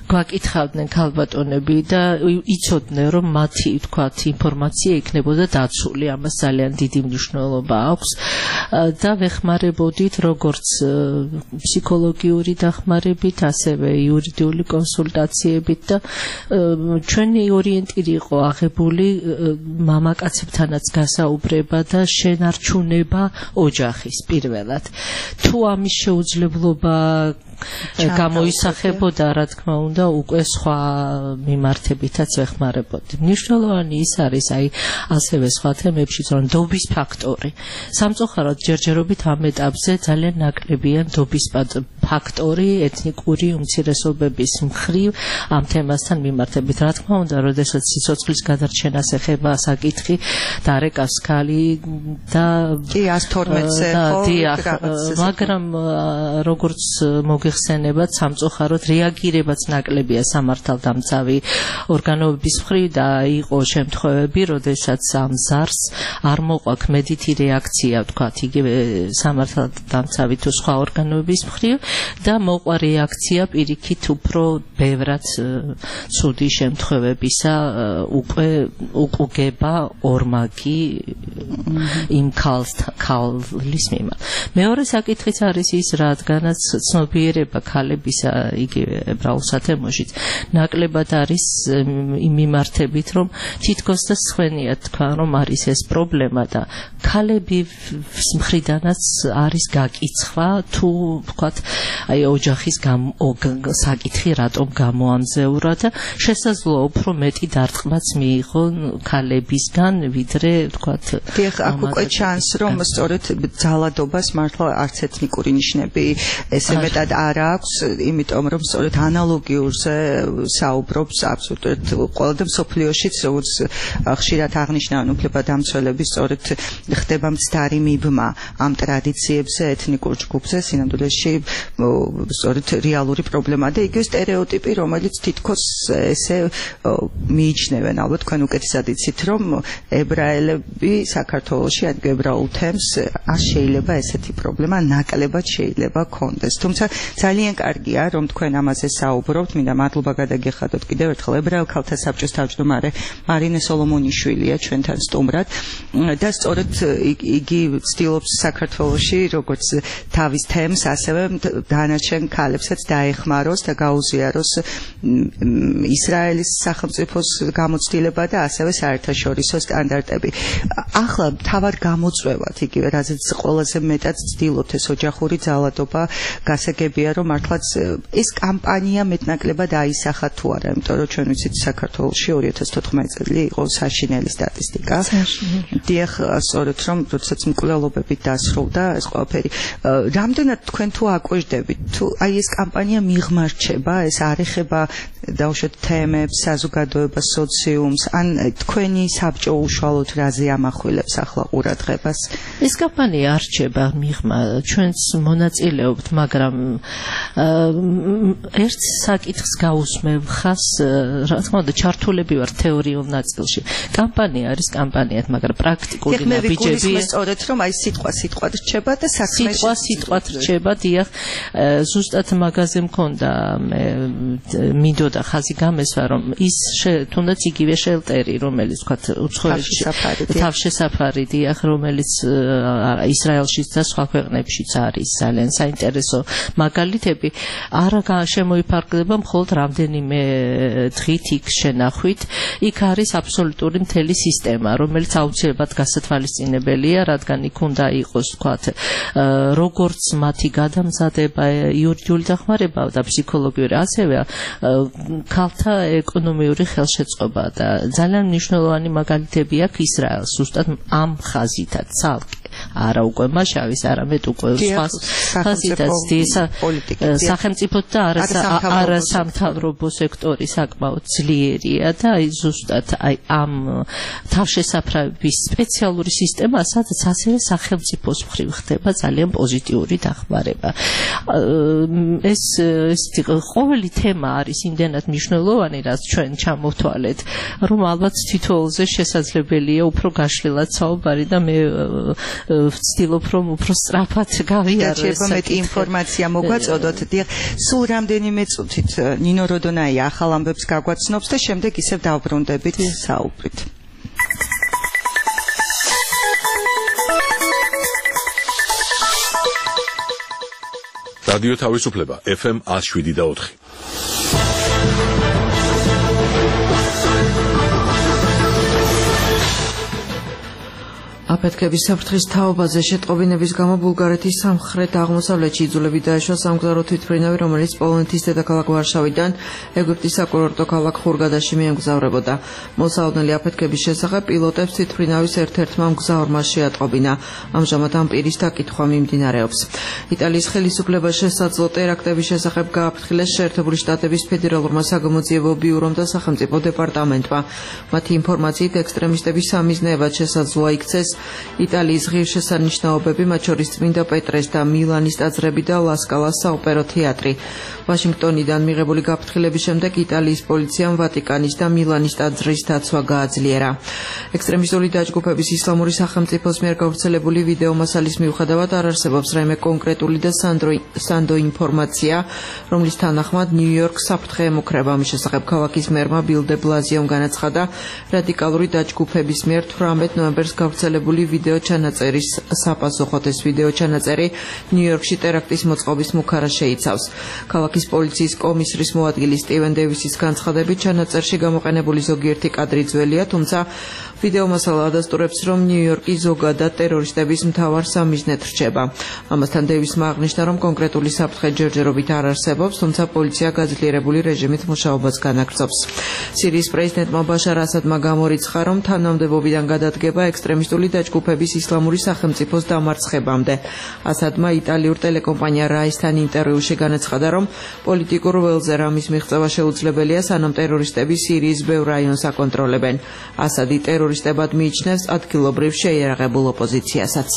გვაკითხავდნენ ქალბატონები და იცოდნენ რომ მათი თქვათ ინფორმაცია იქნებოდა დაცული, ამას ძალიან დიდი მნიშვნელობა აქვს და ვეხმარებოდით როგორც ფსიქოლოგიური დახმარებით, ასევე იურიდიული კონსულტაციებით და ჩვენი ორიენტირი იყო აღებული მამაკაცებთანაც გასაუბრება და შენარჩუნება ოჯახის პირველად. თუ ამის შეუძლებლობა გამოისახებოდა, რა თქმა უნდა, უკვე სხვა მიმართებითაც ვეხმარებოდი. მნიშვნელოვანი ის არის, აი, ასევე სხვა თემებში, რომ ნდობის ფაქტორი. სამწუხაროდ ჯერჯერობით ამ ეტაპზე ძალიან ნაკლებია ნდობის ფაქტორი ეთნიკური უმცირესობების მხრივ ამ თემასთან მიმართებით. რა თქმა უნდა, როდესაც სიცოცხლის გადარჩენას ეხება საკითხი, დარეკავს ქალი და კი one twelve-ზე ხო, მაგრამ როგორც მოგეხსენებათ, სამწუხაროდ რეაგირებაც ნაკლებია სამართალდამცავი ორგანოების მხრივ და იყო შემთხვევები, როდესაც ამ ზარს არ მოყვა ქმედითი რეაქცია, ვთქვათ, იგივე სამართალდამცავი თუ სხვა ორგანოების მხრივ და მოყვა რეაქცია პირიქით უფრო ბევრად ცუდი შემთხვევებისა უკვე უკუგება ორმაგი იმ ქალის მიმართ. მეორე საკითხიც არის ის, რადგანაც ცნობიერება ქალებისა იგივე ებრაულ სათემოშიც ნაკლებად არის იმ მიმართებით, რომ თითქოს და სხვენია თქვა, რომ არის ეს პრობლემა და ქალების მხრიდანაც არის გაკიცხვა თუ ვთქვათ, აი ოჯახის საკითხი რატომ გამოამზეურა და შესაძლოა უფრო მეტი დარტყმაც მიიღო ქალებისგან, ვიდრე ვთქვათ. დიახ, აქ უკვე ჩანს, რომ სწორედ ძალადობას მართლა არც ეთნიკური ნიშნები ესე მეტად არ აქვს, იმიტომ რომ სწორედ ანალოგიურზე საუბრობს აბსოლუტურად ყველა და მსოფლიოშიც, როგორც ხშირად აღნიშნავენ უფლებადამცველები, სწორედ ხდება მცდარი მიბმა ამ ტრადიციებზე, ეთნიკურ ჯგუფზე, სინამდვილეში სწორედ რეალური პრობლემაა და იგივე სტერეოტიპი, რომელიც თითქოს ესე მიიჩნევენ, ალბათ თქვენ უკეთესად იცით, რომ ებრაელები საქართველოში ან ებრაულ თემს არ შეიძლება ესეთი პრობლემა ნაკლებად შეიძლება კონდეს. თუმცა ძალიან კარგია, რომ თქვენ ამაზე საუბრობთ. მინდა მადლობა გადაგეხადოთ კიდევ ერთხელ ებრაელ ქალთა საბჭოს თავმჯდომარე მარინე სოლომონიშვილია ჩვენთან სტუმრად და სწორედ იგი ცდილობს საქართველოში როგორც თავის თემს, ასევე დანარჩენ ქალებსაც დაეხმაროს და გაუზიაროს ისრაელის სახელმწიფოს გამოცდილება და ასევე საერთაშორისო სტანდარტები. ახლა თავად გამოწვევად იგივე, რაზეც ყველაზე მეტად ცდილობთ ეს ოჯახური ძალადობა, გასაგებია, რომ მართლაც ეს კამპანია მეტნაკლებად აისახა თუ არა, იმიტომ რომ ჩვენ ვიცით საქართველოში ორი ათას თოთხმეტი წელი იყო საშინელი სტატისტიკა. დიახ, სწორედ რომ როდესაც მკვლელობები დასრულდა ეს ყველაფერი, რამდენად თქვენ თუ აკვირდებით, თუ აი ეს კამპანია მიღმარჩება, ეს არ ეხება დავუშვათ თემებს, საზოგადოებას, სოციუმს, ან თქვენი საბჭო უშუალოდ რაზე ამახვილებს ახლა ყურადღებას? ეს კამპანია არ რჩება მიღმა, ჩვენც მონაწილეობთ, მაგრამ ერთ საკითხს გაუსმევ ხას, რა თქმა უნდა, ჩართულები ვარ თეორიულ ნაწილში. კამპანია არის კამპანიად, მაგრამ პრაქტიკული ნაბიჯები სწორედ რომ აი სიტყვა სიტყვა რჩება და საქმე სიტყვა სიტყვა რჩება, დიახ, ზუსტად მაგაზე მქონდა მე მინდოდა ხაზი გამესვა, რომ ის თუნდაც იგივე შელტერი, რომელიც ვთქვათ, უცხოეთში თავშესაფარი, დიახ, რომელიც ისრაელშიც და სხვა ქვეყნებშიც არის ძალიან საინტერესო მაგალითები, არ შემოიფარგლება მხოლოდ რამდენიმე დღით იქ შენახვით, იქ არის აბსოლუტური მთელი სისტემა, რომელიც აუცილებლად გასათვალისწინებელია, რადგან იქ უნდა იყოს, ვთქვათ, როგორც მათი გადამზადება, იურიდიული დახმარება და ფსიქოლოგიური, ასევე ქალთა ეკონომიური ხელშეწყობა და ძალიან მნიშვნელოვანი მაგალითები აქვს ისრაელს, ზუსტად ამ ხაზითაც ცალკე. არა უკვე მაშავის, არამედ უკვე სხვა ხაზითაც სახელმწიფო და არა სამთავრობო სექტორი საკმაოდ ძლიერია და აი ზუსტად აი ამ თავშესაფრების სპეციალური სისტემა, სადაც ასევე სახელმწიფოს მხრივ ხდება ძალიან პოზიტიური დახმარება. ეს ეს ყოველი თემა არის იმდენად მნიშვნელოვანი, რაც ჩვენ ჩამოვთვალეთ, რომ ალბათ თითოეულზე შესაძლებელია უფრო გაშლილად საუბარი და მე ვცდილობ რომ უფრო სწრაფად გავიარო ეს საკითხი. ინფორმაცია მოგვაწოდოთ. დიახ, სულ რამდენიმე წუთით ნინო როდონაია ახალ ამბებს გაგვაცნობს და შემდეგ ისევ დავბრუნდებით საუბრით. რადიო თავისუფლება ეფ ემ one oh seven და four. აფეთქების საფრთხის თაობაზე შეტყობინების გამო ბულგარეთის სამხრეთ აღმოსავლეთში იძულებით დაეშვა სამგზავრო თვითმფრინავი, რომელიც პოლონეთის დედაქალაქ ვარშავიდან ეგვიპტის საკურორტო ქალაქ ხურგადაში მიემგზავრებოდა. მოსალოდნელი აფეთქების შესახებ პილოტებს თვითმფრინავის ერთ-ერთმა მგზავრმა შეატყობინა. ამჟამად ამ პირის დაკითხვა მიმდინარეობს. იტალიის ხელისუფლება შესაძლო ტერაქტების შესახებ გააფრთხილეს შეერთებული შტატების ფედერალურმა საგამოძიებო ბიურომ და სახელმწიფო დეპარტამენტმა. მათი ინფორმაციით ექსტრემისტების სამიზნეებად შესაძლოა იქცეს იტალიის ღირსშესანიშნაობები, მათ შორის წმინდა პეტრეს და მილანის ტაძრები და ლასკალას საოპერო თეატრი. ვაშინგტონიდან მიღებული გაფრთხილების შემდეგ იტალიის პოლიციამ ვატიკანის და მილანის ტაძრის დაცვა გააძლიერა. ექსტრემისტული დაჯგუფების ისლამური სახელმწიფოს მიერ გავრცელებული ვიდეო მასალის მიუხედავად არ არსებობს რაიმე კონკრეტული და სანდო ინფორმაცია, რომლის თანახმად ნიუ-იორკს საფრთხე ემუქრება. ამის შესახებ ქალაქის მერმა ბილ დე ბლაზიომ განაცხადა, რადიკალური დაჯგუფების მიერ თვრამეტ ნოემბერს გავრცელებული ვიდეო ჩანაწერის საპასუხოდ. ეს ვიდეო ჩანაწერი ნიუ-იორკში ტერაქტის მოწყობის მუქარა შეიცავს. ქალაქის პოლიციის კომისრის მოადგილი სტივენ დევისის განცხადებით, ჩანაწერში გამოყენებული ზოგიერთი კადრი ძველია, თუმცა ვიდეო მასალა ადასტურებს, რომ ნიუ-იორკი ზოგადად ტერორისტების მთავარ სამიზნედ რჩება. ამასთან დევისმა აღნიშნა, რომ კონკრეტული საფრთხე ჯერჯერობით არ არსებობს, თუმცა პოლიცია გაძლიერებული რეჟიმით მუშაობას განაგრძობს. სირიის პრეზიდენტმა ბაშარ ასადმა გამორიცხა, რომ თანამდებობიდან გადადგება ექსტრემისტული დაჯგუფების ისლამური სახელმწიფოს დამარცხებამდე. ასადმა იტალიურ ტელეკომპანია რაისთან ინტერვიუში განაცხადა, რომ პოლიტიკურ ველზე რამის მიღწევა შეუძლებელია, სანამ ტერორისტები სირიის ბევრ რაიონს აკონტროლებენ. ასადი ტერორისტებად მიიჩნევს ადგილობრივ შეიარაღებულ ოპოზიციასაც.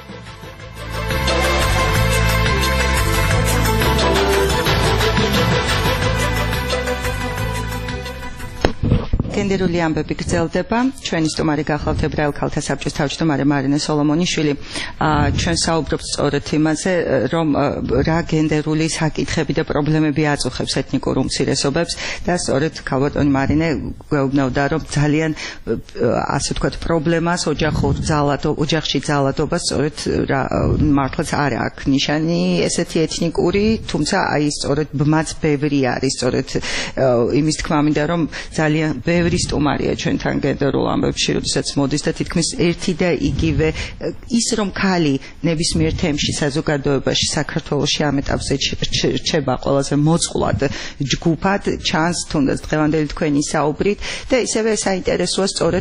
გენდერული ამბები გრძელდება. ჩვენი სტუმარი გახლავთ ებრაელ ქალთა საბჭოს თავმჯდომარე მარინე სოლომონიშვილი. ჩვენ საუბრობთ სწორედ იმაზე, რომ რა გენდერული საკითხები და პრობლემები აწუხებს ეთნიკურ უმცირესობებს და სწორედ ქალბატონი მარინე გვეუბნებოდა, რომ ძალიან ასე ვთქვათ პრობლემას ოჯახურ ძალადო ოჯახში ძალადობას სწორედ მართლაც არ აქვს ნიშანი ესეთი ეთნიკური, თუმცა აი სწორედ ბმაც ბევრი არის, სწორედ იმის თქმა მინდა, რომ ძალიან ბევრი სტუმარია ჩვენთან გენდერულ ამბებში, როდესაც მოდის და თითქმის ერთი და იგივე ის, რომ ქალი ნებისმიერ თემში საზოგადოებაში საქართველოში ამ ეტაპზე რჩება ყველაზე მოწყვლად ჯგუფად, ჩანს თუნდაც დღევანდელი თქვენი საუბრით და ისევე საინტერესოა სწორედ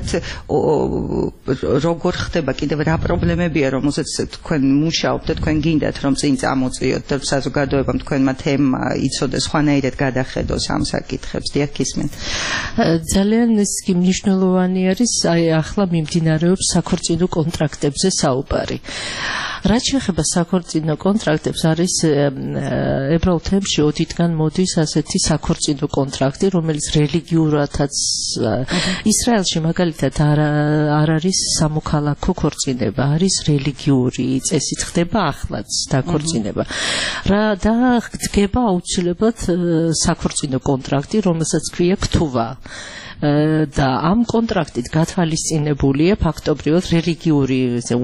როგორ ხდება, კიდევ რა პრობლემებია, რომელზეც თქვენ მუშაობთ და თქვენ გინდათ, რომ წინ წამოწიოთ და საზოგადოებამ თქვენმა თემა იცოდეს, ხვანაირად გადახედოს ამ საკითხებს. დიახ, გისმენთ. ძალიან ის კი მნიშვნელოვანი არის, აი ახლა მიმდინარეობს საქორწინო კონტრაქტებზე საუბარი. რაც შეეხება საქორწინო კონტრაქტებს, არის ებრაულ თემში ოდითგან მოდის ასეთი საქორწინო კონტრაქტი, რომელიც რელიგიურადაც ისრაელში მაგალითად არ არ არის სამოქალაქო ქორწინება, არის რელიგიური წესით ხდება ახლაც დაქორწინება. რა და დგება აუცილებლად საქორწინო კონტრაქტი, რომელსაც ქვია ქტუვა. და ამ კონტრაქტით გათვალისწინებულია ფაქტობრივად რელიგიური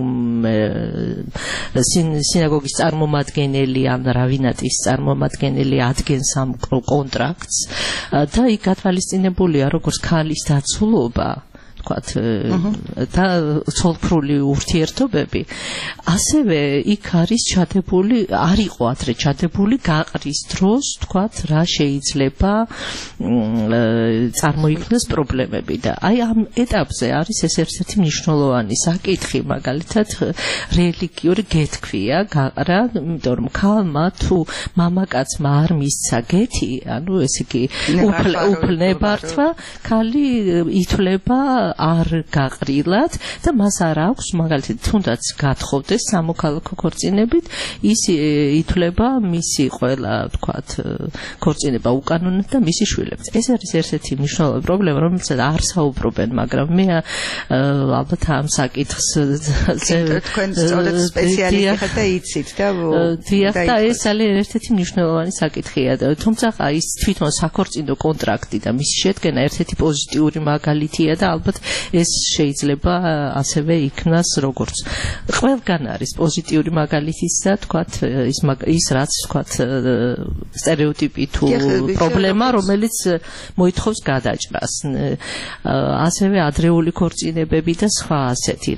სინაგოგის წარმომადგენელი ან რავინატის წარმომადგენელი ადგენს ამ კონტრაქტს და იქ გათვალისწინებულია როგორც ქალის დაცულობა ვთქვათ და ცოლქმრული ურთიერთობები, ასევე იქ არის ჩადებული, არ იყო ადრე ჩადებული გაყრის დროს, ვთქვათ, რა შეიძლება წარმოიქმნას პრობლემები და აი ამ ეტაპზე არის ეს ერთ-ერთი მნიშვნელოვანი საკითხი, მაგალითად რელიგიური გეთქვია გაყრა, იმიტომ რომ ქალმა თუ მამაკაცმა არ მისცა გეთი, ანუ ესე იგი უფლებართვა, ქალი ითვლება არ გაყრილად და მას არ აქვს მაგალითად თუნდაც გათხოვდეს სამოქალაქო ქორწინებით ის ითვლება მისი ყველა თქვათ ქორწინება უკანონოდ და მისი შვილებს ეს არის ერთ-ერთი მნიშვნელოვანი პრობლემა რომელსაც არ საუბრობენ მაგრამ მე ალბათ ამ საკითხს თქვენ სწორედ სპეციალისტი ხართ და იცით და დიახ და ეს ძალიან ერთ-ერთი მნიშვნელოვანი საკითხია თუმცა ის თვითონ საქორწინო კონტრაქტი და მისი შედგენა ერთ-ერთი პოზიტიური მაგალითია და ალბათ ეს შეიძლება ასევე იქნას როგორც ყველგან არის პოზიტიური მაგალითისა თქვათ ის ის რაც თქვათ სტერეოტიპი თუ პრობლემა რომელიც მოითხოვს გადაჭრას ასევე ადრეული ქორწინებები და სხვა ასეთი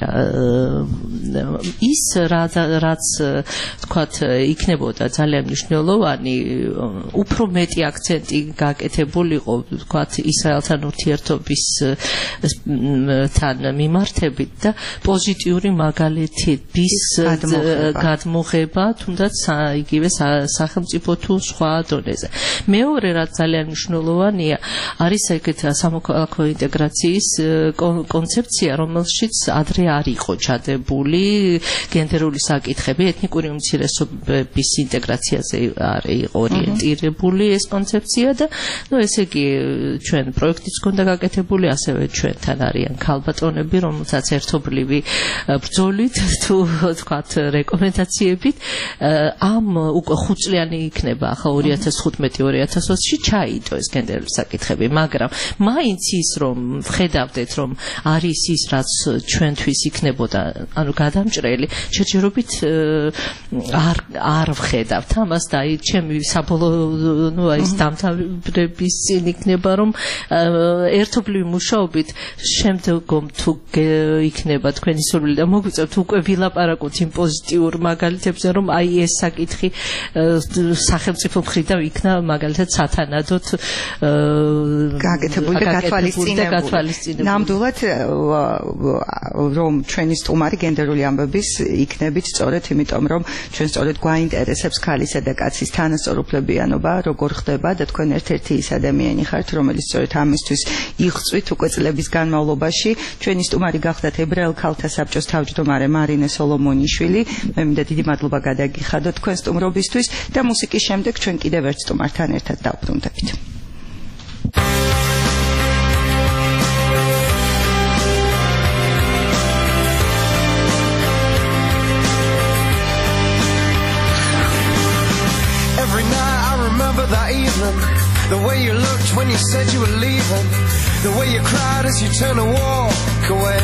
ის რაც თქვათ იქნებოდა ძალიან მნიშვნელოვანი უფრო მეტი აქცენტი გაკეთებულიყო თქვათ ისრაელთან ურთიერთობის თან მიმართებით და პოზიტიური მაგალითების გადმოღება თუნდაც იგივე სახელმწიფო თუ სხვა დონეზე მეორე რაც ძალიან მნიშვნელოვანია არის ეგეთ სამოქალაქო ინტეგრაციის კონცეფცია რომელშიც ადრე არ იყო ჩადებული გენდერული საკითხები ეთნიკური უმცირესობების ინტეგრაციაზე არ იყო ორიენტირებული ეს კონცეფცია და ნუ ესე იგი ჩვენ პროექტიც ქონდა გაკეთებული ასევე ჩვენთან არიან ქალბატონები რომელსაც ერთობლივი ბრძოლით თუ თქვათ რეკომენდაციებით ამ უკვე ხუთწლიანი იქნება ახლა ორი ათას თხუთმეტი ორი ათას ოცი ჩაიდო ეს გენდერული საკითხები მაგრამ მაინც ის რომ ვხედავდეთ რომ არის ის რაც ჩვენთვის იქნებოდა ანუ გადამჭრელი შეჯერობით არ არ ვხედავთ ამას და აი ჩემი საბოლოო ნუ აი დამთავრების წინ იქნება რომ ერთობლივი მუშაობით შემდგომ თუ იქნება თქვენი სურვილი და მოგვიწევთ უკვე ვილაპარაკოთ იმ პოზიტიურ მაგალითებზე რომ აი ეს საკითხი სახელმწიფო მხრიდან იქნა მაგალითად სათანადოდ გაკეთებული და გათვალისწინებული ნამდვილად რომ ჩვენი სტუმარი გენდერული ამბების იქნებით სწორედ იმიტომ რომ ჩვენ სწორედ გვაინტერესებს ქალისა და კაცის თანასწორუფლებიანობა როგორ ხდება და თქვენ ერთ-ერთი ის ადამიანი ხართ რომელიც სწორედ ამისთვის იღწვით უკვე წლების განმავლობაში ჩვენი სტუმარი გახდათ ებრაელ ქალთა საბჭოს თავმჯდომარე მარინე სოლომონიშვილი მე მინდა დიდი მადლობა გადაგიხადოთ თქვენ სტუმრობისთვის და მუსიკის შემდეგ ჩვენ კიდევ ერთ სტუმართან ერთად დავბრუნდებით That evening, the way you looked when you said you were leaving, the way you cried as you turned to walk away,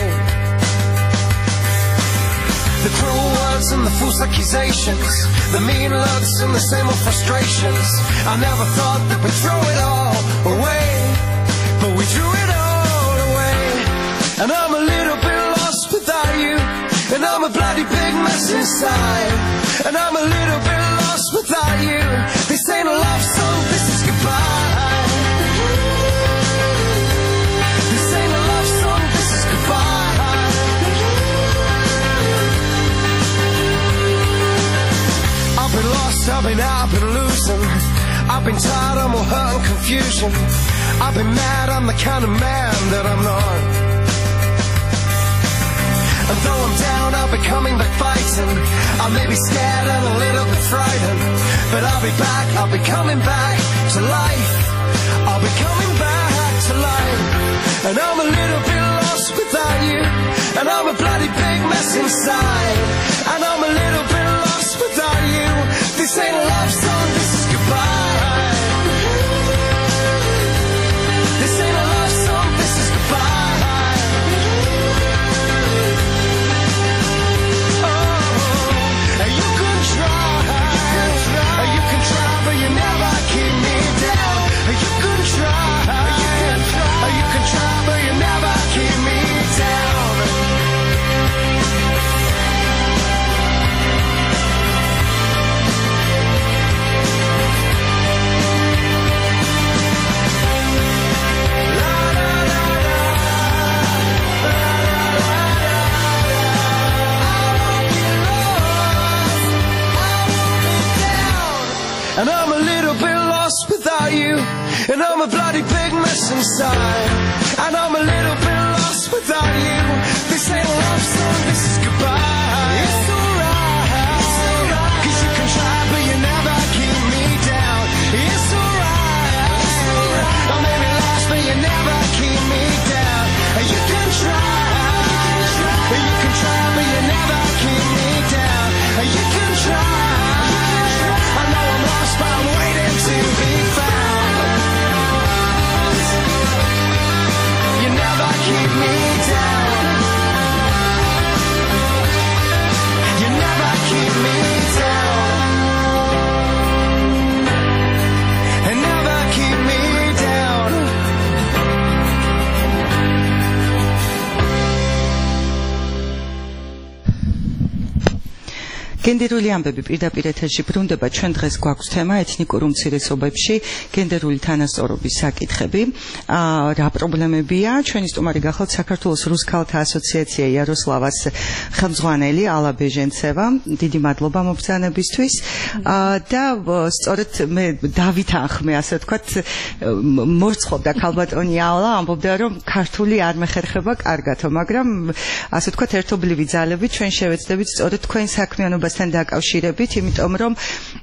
the cruel words and the false accusations, the mean looks and the same old frustrations. I never thought that we'd throw it all away, but we threw it all away. And I'm a little bit lost without you, and I'm a bloody big mess inside. And I'm a little bit lost without you. This ain't a love song, this is goodbye. This ain't a love song, this is goodbye. I've been lost, I've been out, I've been losing. I've been tired, I'm all hurt and confusion. I've been mad, I'm the kind of man that I'm not. And though I'm down, I'll be coming back fighting. I may be scared and a little bit frightened, but I'll be back, I'll be coming back to life. I'll be coming back to life. And I'm a little bit lost without you, and I'm a bloody big mess inside. And I'm a little bit lost without you. This ain't a love song, this is goodbye. This ain't a love song, this is goodbye. But you never keep me down. You can try, you can try, but you never keep me down. And I'm a little bit lost without you, and I'm a bloody big mess inside. And I'm a little bit lost without you. This ain't a love song, this is goodbye. It's alright, it's alright. Cause you can try, but you never keep me down. It's alright, it's alright. Or maybe lost, but you never keep me down. You can try, you can try, but you never keep me down. You can try. I know I'm lost, but I'm waiting to be found. You never keep me down. You never keep me down. And never keep me down. გენდერული ამბები პირდაპირ ეთერში ბრუნდება. ჩვენ დღეს გვაქვს თემა ეთნიკურ უმცირესობებში გენდერული თანასწორობის საკითხები. რა პრობლემებია? ჩვენი სტუმარი გახლავთ საქართველოს რუსქალთა ასოციაცია იაროსლავას ხელმძღვანელი ალა ბეჟენცევა. დიდი მადლობა მობრძანებისთვის. და სწორედ მე დავით ახმე, ასე ვთქვათ, მორცხობდა ქალბატონი ალა, ამბობდა რომ ქართული არ მეხერხება კარგათო, მაგრამ ასე ვთქვათ ერთობლივი ძალებით ჩვენ შევეცდებით სწორედ თქვენ საქმიანობას დაკავშირებით, იმიტომ რომ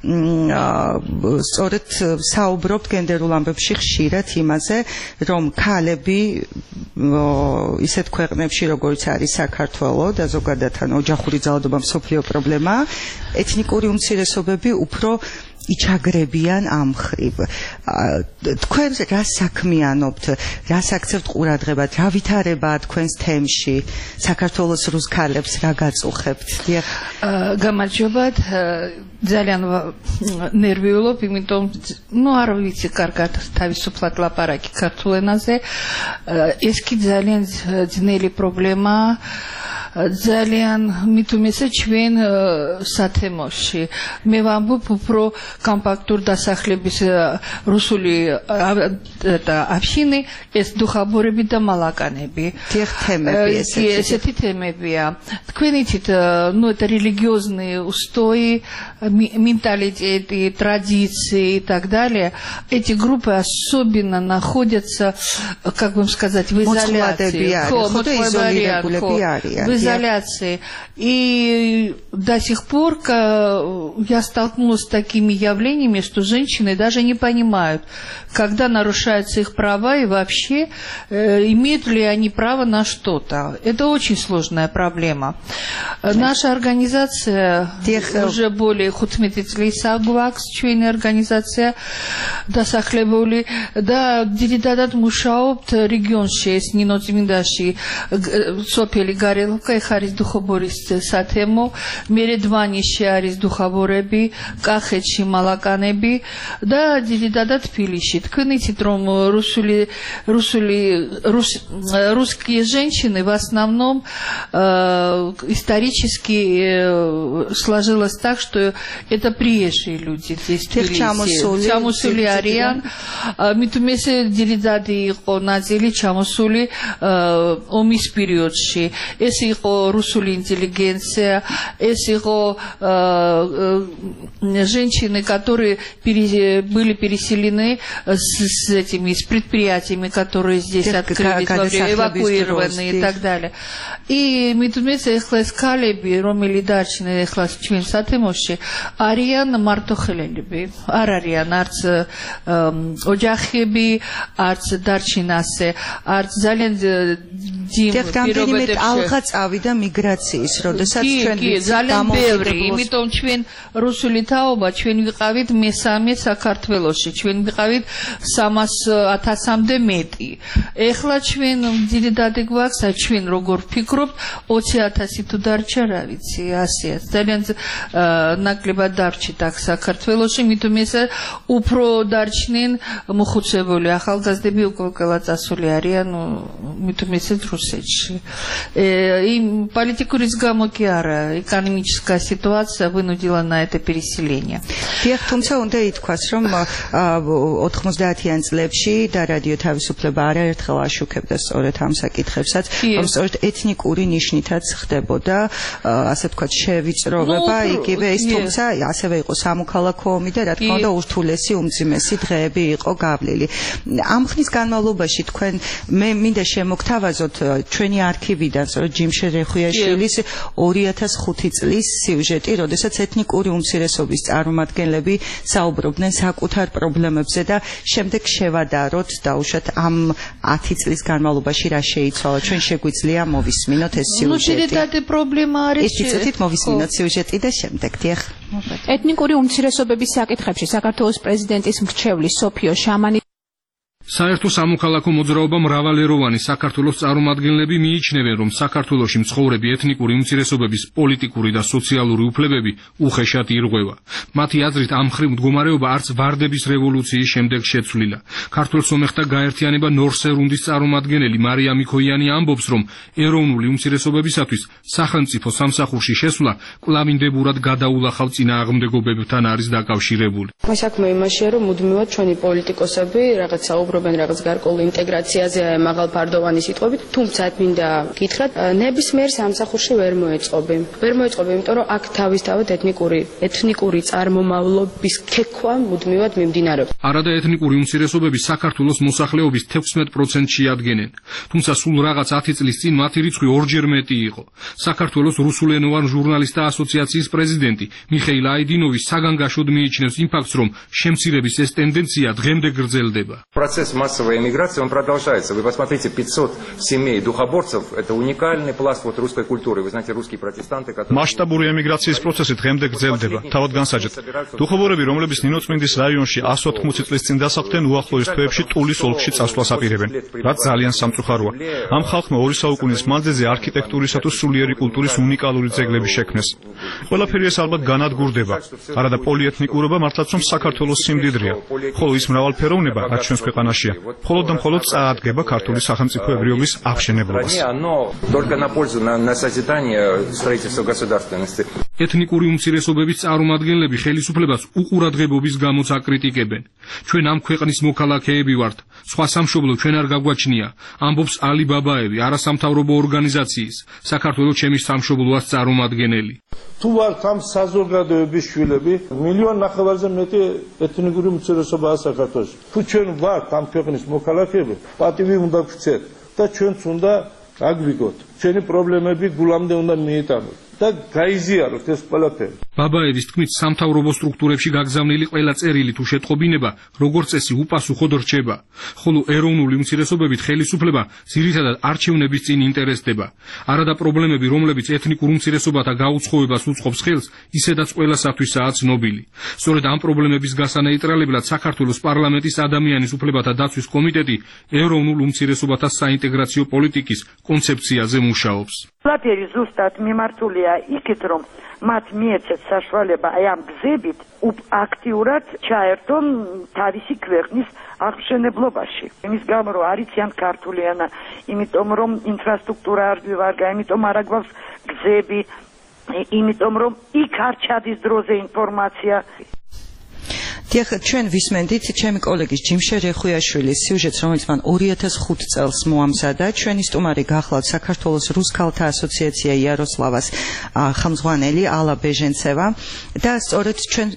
სწორედ საუბრობთ გენდერულ ამბებში ხშირად იმაზე, რომ ქალები ისეთ ქვეყნებში, როგორც არის საქართველო და ზოგადად ოჯახური ძალადობა მსოფლიო პრობლემაა, ეთნიკური უმცირესობები უფრო იჩაგრებიან ამ მხრივ. თქვენ რა საქმიანობთ, რა აქცევთ ყურადღებად, რა ვითარებაა თქვენს თემში, საქართველოს რუს ქალებს რა გაწუხებთ? გამარჯობათ, ძალიან ნერვიულობ, იმიტომ ნუ არ ვიცი კარგად თავისუფლად ლაპარაკი ქართულ ენაზე. ეს კი ძალიან ძნელი პრობლემაა. ძალიან მithumesə ჩვენ სათემოში მე ვამბობ უფრო კომპაქტურ დასახლების რუსული და აფშინი ეს დუხაბურები და მალაკანები თემები ესეთი თემებია თქვენ იცით ну это религиозные устои менталитеты традиции и так далее эти группы особенно находятся как вам сказать в изоляции в изоляции. И до сих пор я столкнулась с такими явлениями, что женщины даже не понимают, когда нарушаются их права и вообще э, имеют ли они право на что-то. Это очень сложная проблема. Наша организация Тех... уже более хутметицлей сагвакс, чуйная организация дасахлебули, да диридадат мушаопт регион шесть ниноцминдаши сопели гарелка и харис духоборис сатемо, мередваниши арис духобореби, кахечи малаканеби, да диридадат пилиши. Თქვენ იცით რომ русули русули русские женщины в основном э, исторически э, сложилось так, что это приезжие люди здесь в Тбилиси. Чамусули ариан მithumesə ძირითადი იყო ნაწილი ჩამოსული ომის პერიოდში. ეს იყო русули интеллигенция, ეს იყო женщины, которые были переселены с, с этими с предприятиями, которые здесь открылись, эвакуированы и так далее. И მithumesə ეხლას ქალები, რომელი დარჩნენ ეხლას ჩვენ სათემოში, არიან მარტოხელელები. არ არიან არც ოჯახები, არც დარჩინასე, არც ძალიან ძიმ პირობებში. ალღა წავიდა მიგრაციის, როდესაც ჩვენ ძალიან ბევრი, იმიტომ ჩვენ რუსული თაობა, ჩვენ ვიყავით მესამე საქართველოში, ჩვენ ვიყავით სამას ათასამდე მეტი. ეხლა ჩვენ ძირითადად გვაქვს, ჩვენ როგორ ვფიქრობთ, ოცი ათასი თუ დარჩა, რა ვიცი, ასეა. ძალიან ნაკლებად დარჩით აქ საქართველოში, მithumesə უფრო დარჩნენ მოხუცებული ახალგაზრდები უკვე ყველა წასული არიან მithumesə რუსეთში. Им политику ризгамо ки ара, экономическая ситуация вынудила на это переселение. Тех თუმცა უნდა ითქვას, რომ ოთხმოცდაათიან წლებში და რადიო თავისუფლება არაერთხელ აშუქებდა სწორედ ამ საკითხებსაც, რომ სწორედ ეთნიკური ნიშნითაც ხდებოდა, ასე ვთქვათ, შევიწროვება, იგივე ის თუმცა ასევე იყო სამოქალაქო ომი და რა თქმა უნდა ურთულესი უმძიმესი დღეები იყო გავლილი. ამ ხნის განმავლობაში თქვენ მე მინდა შემოგთავაზოთ ჩვენი არქივიდან, სწორედ ჯიმშე რეხვიაშვილის ორი ათას ხუთი წლის სიუჟეტი, როდესაც ეთნიკური უმცირესობის წარმომადგენლები საუბრობდნენ საკუთარ პრობლემებზე და შემდეგ შევადაროთ დაუშვათ ამ ათი წლის განმავლობაში რა შეიცვალა. ჩვენ შეგვიძლია მოვისმინოთ ეს სიუჟეტი. Ну, პრობლემა არის. ეს ცოტით მოვისმინოთ სიუჟეტი და შემდეგ დიახ. ეთნიკური უმცირესობების საკითხებში საქართველოს პრეზიდენტის მრჩევლის სოფიო შამანი საერთო სამოქალაქო მოძრაობა მრავალეროვანი საქართველოს წარმომადგენლები მიიჩნევენ, რომ საქართველოში მცხოვრები ეთნიკური უმცირესობების პოლიტიკური და სოციალური უფლებები უხეშად ირღვევა. მათი აზრით, ამ მხრივ მდგომარეობა არც ვარდების რევოლუციის შემდეგ შეცვლილა. ქართველ სომეხთა გაერთიანება ნორსერუნდის წარმომადგენელი მარია მიქოიანი ამბობს, რომ ეროვნული უმცირესობებისათვის სახელმწიფო სამსახურში შესვლა კვლავინდებურად გადაულახავ წინააღმდეგობებთან არის დაკავშირებული. საქმე იმაშია, რომ მუდმივად ჩვენი პოლიტიკოსები რაღაც საუბრობენ რაღაც გარკვეულ ინტეგრაციაზე მაღალფარდოვანი სიტყვებით, თუმცა მინდა გითხრათ, ნებისმიერ სამსახურში ვერ მოეწყობი. ვერ მოეწყობი, იმიტომ რომ აქ თავისთავად ეთნიკური ეთნიკური წარმომავლობის ქექვა მუდმივად მიმდინარეობს. არადა ეთნიკური უმცირესობები საქართველოს მოსახლეობის თექვსმეტ პროცენტს შეადგენენ, თუმცა სულ რაღაც ათი წლის წინ მათი რიცხვი ორჯერ მეტი იყო. საქართველოს რუსულენოვან ჟურნალისტთა ასოციაციის პრეზიდენტი მიხეილ აიდინოვი საგანგაშოდ მიიჩნევს იმ ფაქტს, რომ შემცირების ეს ტენდენცია დღემდე გრძელდება. Процесс массовой эмиграции, он продолжается. Вы посмотрите, пятьсот семей духоборцев – это уникальный пласт вот русской культуры. Вы знаете, русские протестанты, которые... მასშტაბური ემიგრაციის პროცესი დღემდე გრძელდება. თავად განსაჯეთ. დუხობორები, რომლებიც ნინოწმინდის რაიონში εκατს ოთხმოცი წლის წინ დასახლდნენ, უახლოეს თვეებში ტულის ოლქში წასვლას აპირებენ, რაც ძალიან სამწუხაროა. ამ ხალხმა ორი საუკუნის მანძილზე არქიტექტურისა თუ სულიერი კულტურის უნიკალური ძეგლები შექმნეს. ყველაფერი ეს ალბათ განადგურდება. არადა პოლიეთნიკურობა მართლაც რომ საქართველოს სიმდიდრეა, ხოლო ის მრავალფეროვნება, რაც ჩვენს ქვეყანაშია, მხოლოდ და მხოლოდ წაადგება ქართული სახელმწიფოებრიობის აღშენებლობას. ეთნიკური უმცირესობების წარმომადგენლები ხელისუფლებას უყურადღებობის გამოც აკრიტიკებენ. ჩვენ ამ ქვეყნის მოქალაქეები ვართ. სხვა სამშობლო ჩვენ არ გაგვაჩნია, ამბობს ალი ბაბაევი, არასამთავრობო ორგანიზაციის საქართველოს ჩემი სამშობლოას წარმომადგენელი. თუ ვართ ამ საზოგადოების შვილები, მილიონ ნახევარზე მეტი ეთნიკური უმცირესობაა საქართველოში. თუ ჩვენ ვართ ამ ქვეყნის მოქალაქეები, პატივი უნდა გვქცეთ და ჩვენც უნდა აგვიგოთ. ჩვენი პრობლემები გულამდე უნდა მიიტანოთ და გაიზიაროთ ეს ყველაფერი. ბაბაევის თქმით, სამთავრობო სტრუქტურებში გაგზავნილი ყველა წერილი თუ შეტყობინება, როგორც წესი, უპასუხოდ რჩება, ხოლო ეროვნული უმცირესობებით ხელისუფლება ძირითადად არჩევნების წინ ინტერესდება. არადა პრობლემები, რომლებიც ეთნიკურ უმცირესობათა გაუცხოებას უწყობს ხელს, ისედაც ყველასათვისაა ცნობილი. სწორედ ამ პრობლემების გასანეიტრალებლად საქართველოს პარლამენტის ადამიანის უფლებათა დაცვის კომიტეტი ეროვნულ უმცირესობათა საინტეგრაციო პოლიტიკის კონცეფციაზე მუშაობს. ყველაფერი ზუსტად მიმართულია იქით, რომ მათ მიეცეთ საშუალება აი ამ გზებით აქტიურად ჩაერთონ თავისი ქვეყნის აღმშენებლობაში. იმის გამო რომ არიციან ქართული ენა, იმიტომ რომ ინფრასტრუქტურა არ გვივარგა, იმიტომ არ აგვაქვს გზები, იმიტომ რომ იქ არ ჩადის დროზე ინფორმაცია. დიახ, ჩვენ ვისმენდით ჩემი კოლეგის ჯიმშე რეხვიაშვილის სიუჟეტს, რომელიც მან ორი ათას ხუთი წელს მოამზადა. ჩვენი სტუმარი გახლავთ საქართველოს რუსკალთა ასოციაცია იაროსლავას ხელმძღვანელი ალა ბეჟენცევა და სწორედ ჩვენ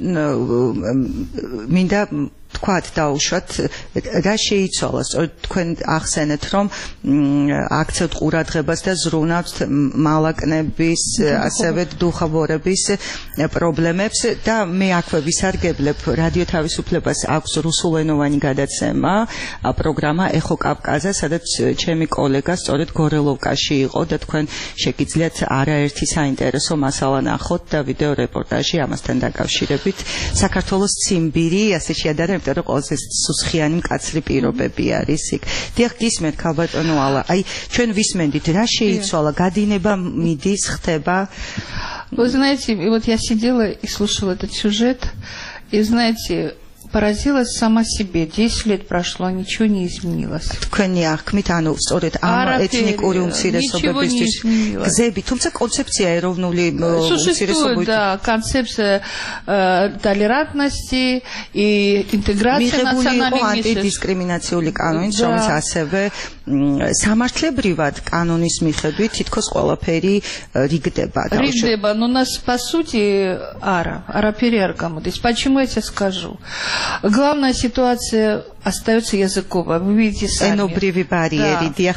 მინდა თქვათ დაუშვათ რა შეიცვალა. სწორედ თქვენ ახსენეთ, რომ აქცევთ ყურადღებას და ზრუნავთ მალაკნების, ასევე დუხაბორების პრობლემებს და მე აქვე ვისარგებლებ რადიო თავისუფლებას აქვს რუსულენოვანი გადაცემა, პროგრამა ეხო კავკაზა, სადაც ჩემი კოლეგა სწორედ გორელოვკაში იყო და თქვენ შეგიძლიათ არაერთი საინტერესო მასალა ნახოთ და ვიდეო რეპორტაჟი ამასთან დაკავშირებით. საქართველოს ციმბირი, ასე შეადარა იმიტომ რომ ყველაზე სუსხიანი მკაცრი პირობები არის იქ. დიახ, გისმენთ ქალბატონო ალა, აი ჩვენ ვისმენდით რა შეიცვალა, გადინება მიდის, ხდება? Вы знаете, вот я сидела и слушала этот сюжет, и знаете, поразилась сама себе. десять лет прошло, ничего не изменилось. თქვენი აღქმით, ანუ სწორედ ამ ეთნიკური უმცირესობებისთვის გზები, თუმცა კონცეფცია ეროვნული умცირესობების да, концепция толерантности и интеграции национальных меньшинств. антидискრიმინაციული კანონის, რომელიც ასევე სამართლებრივად კანონის მიხედვით თითქოს ყველაფერი რიგდება. რიგდება, но нас по сути ара, арапери არ გამოდის. Почему я тебе скажу? Главная ситуация остается языковая. Вы видите сами. Эნობривый барьер. Да.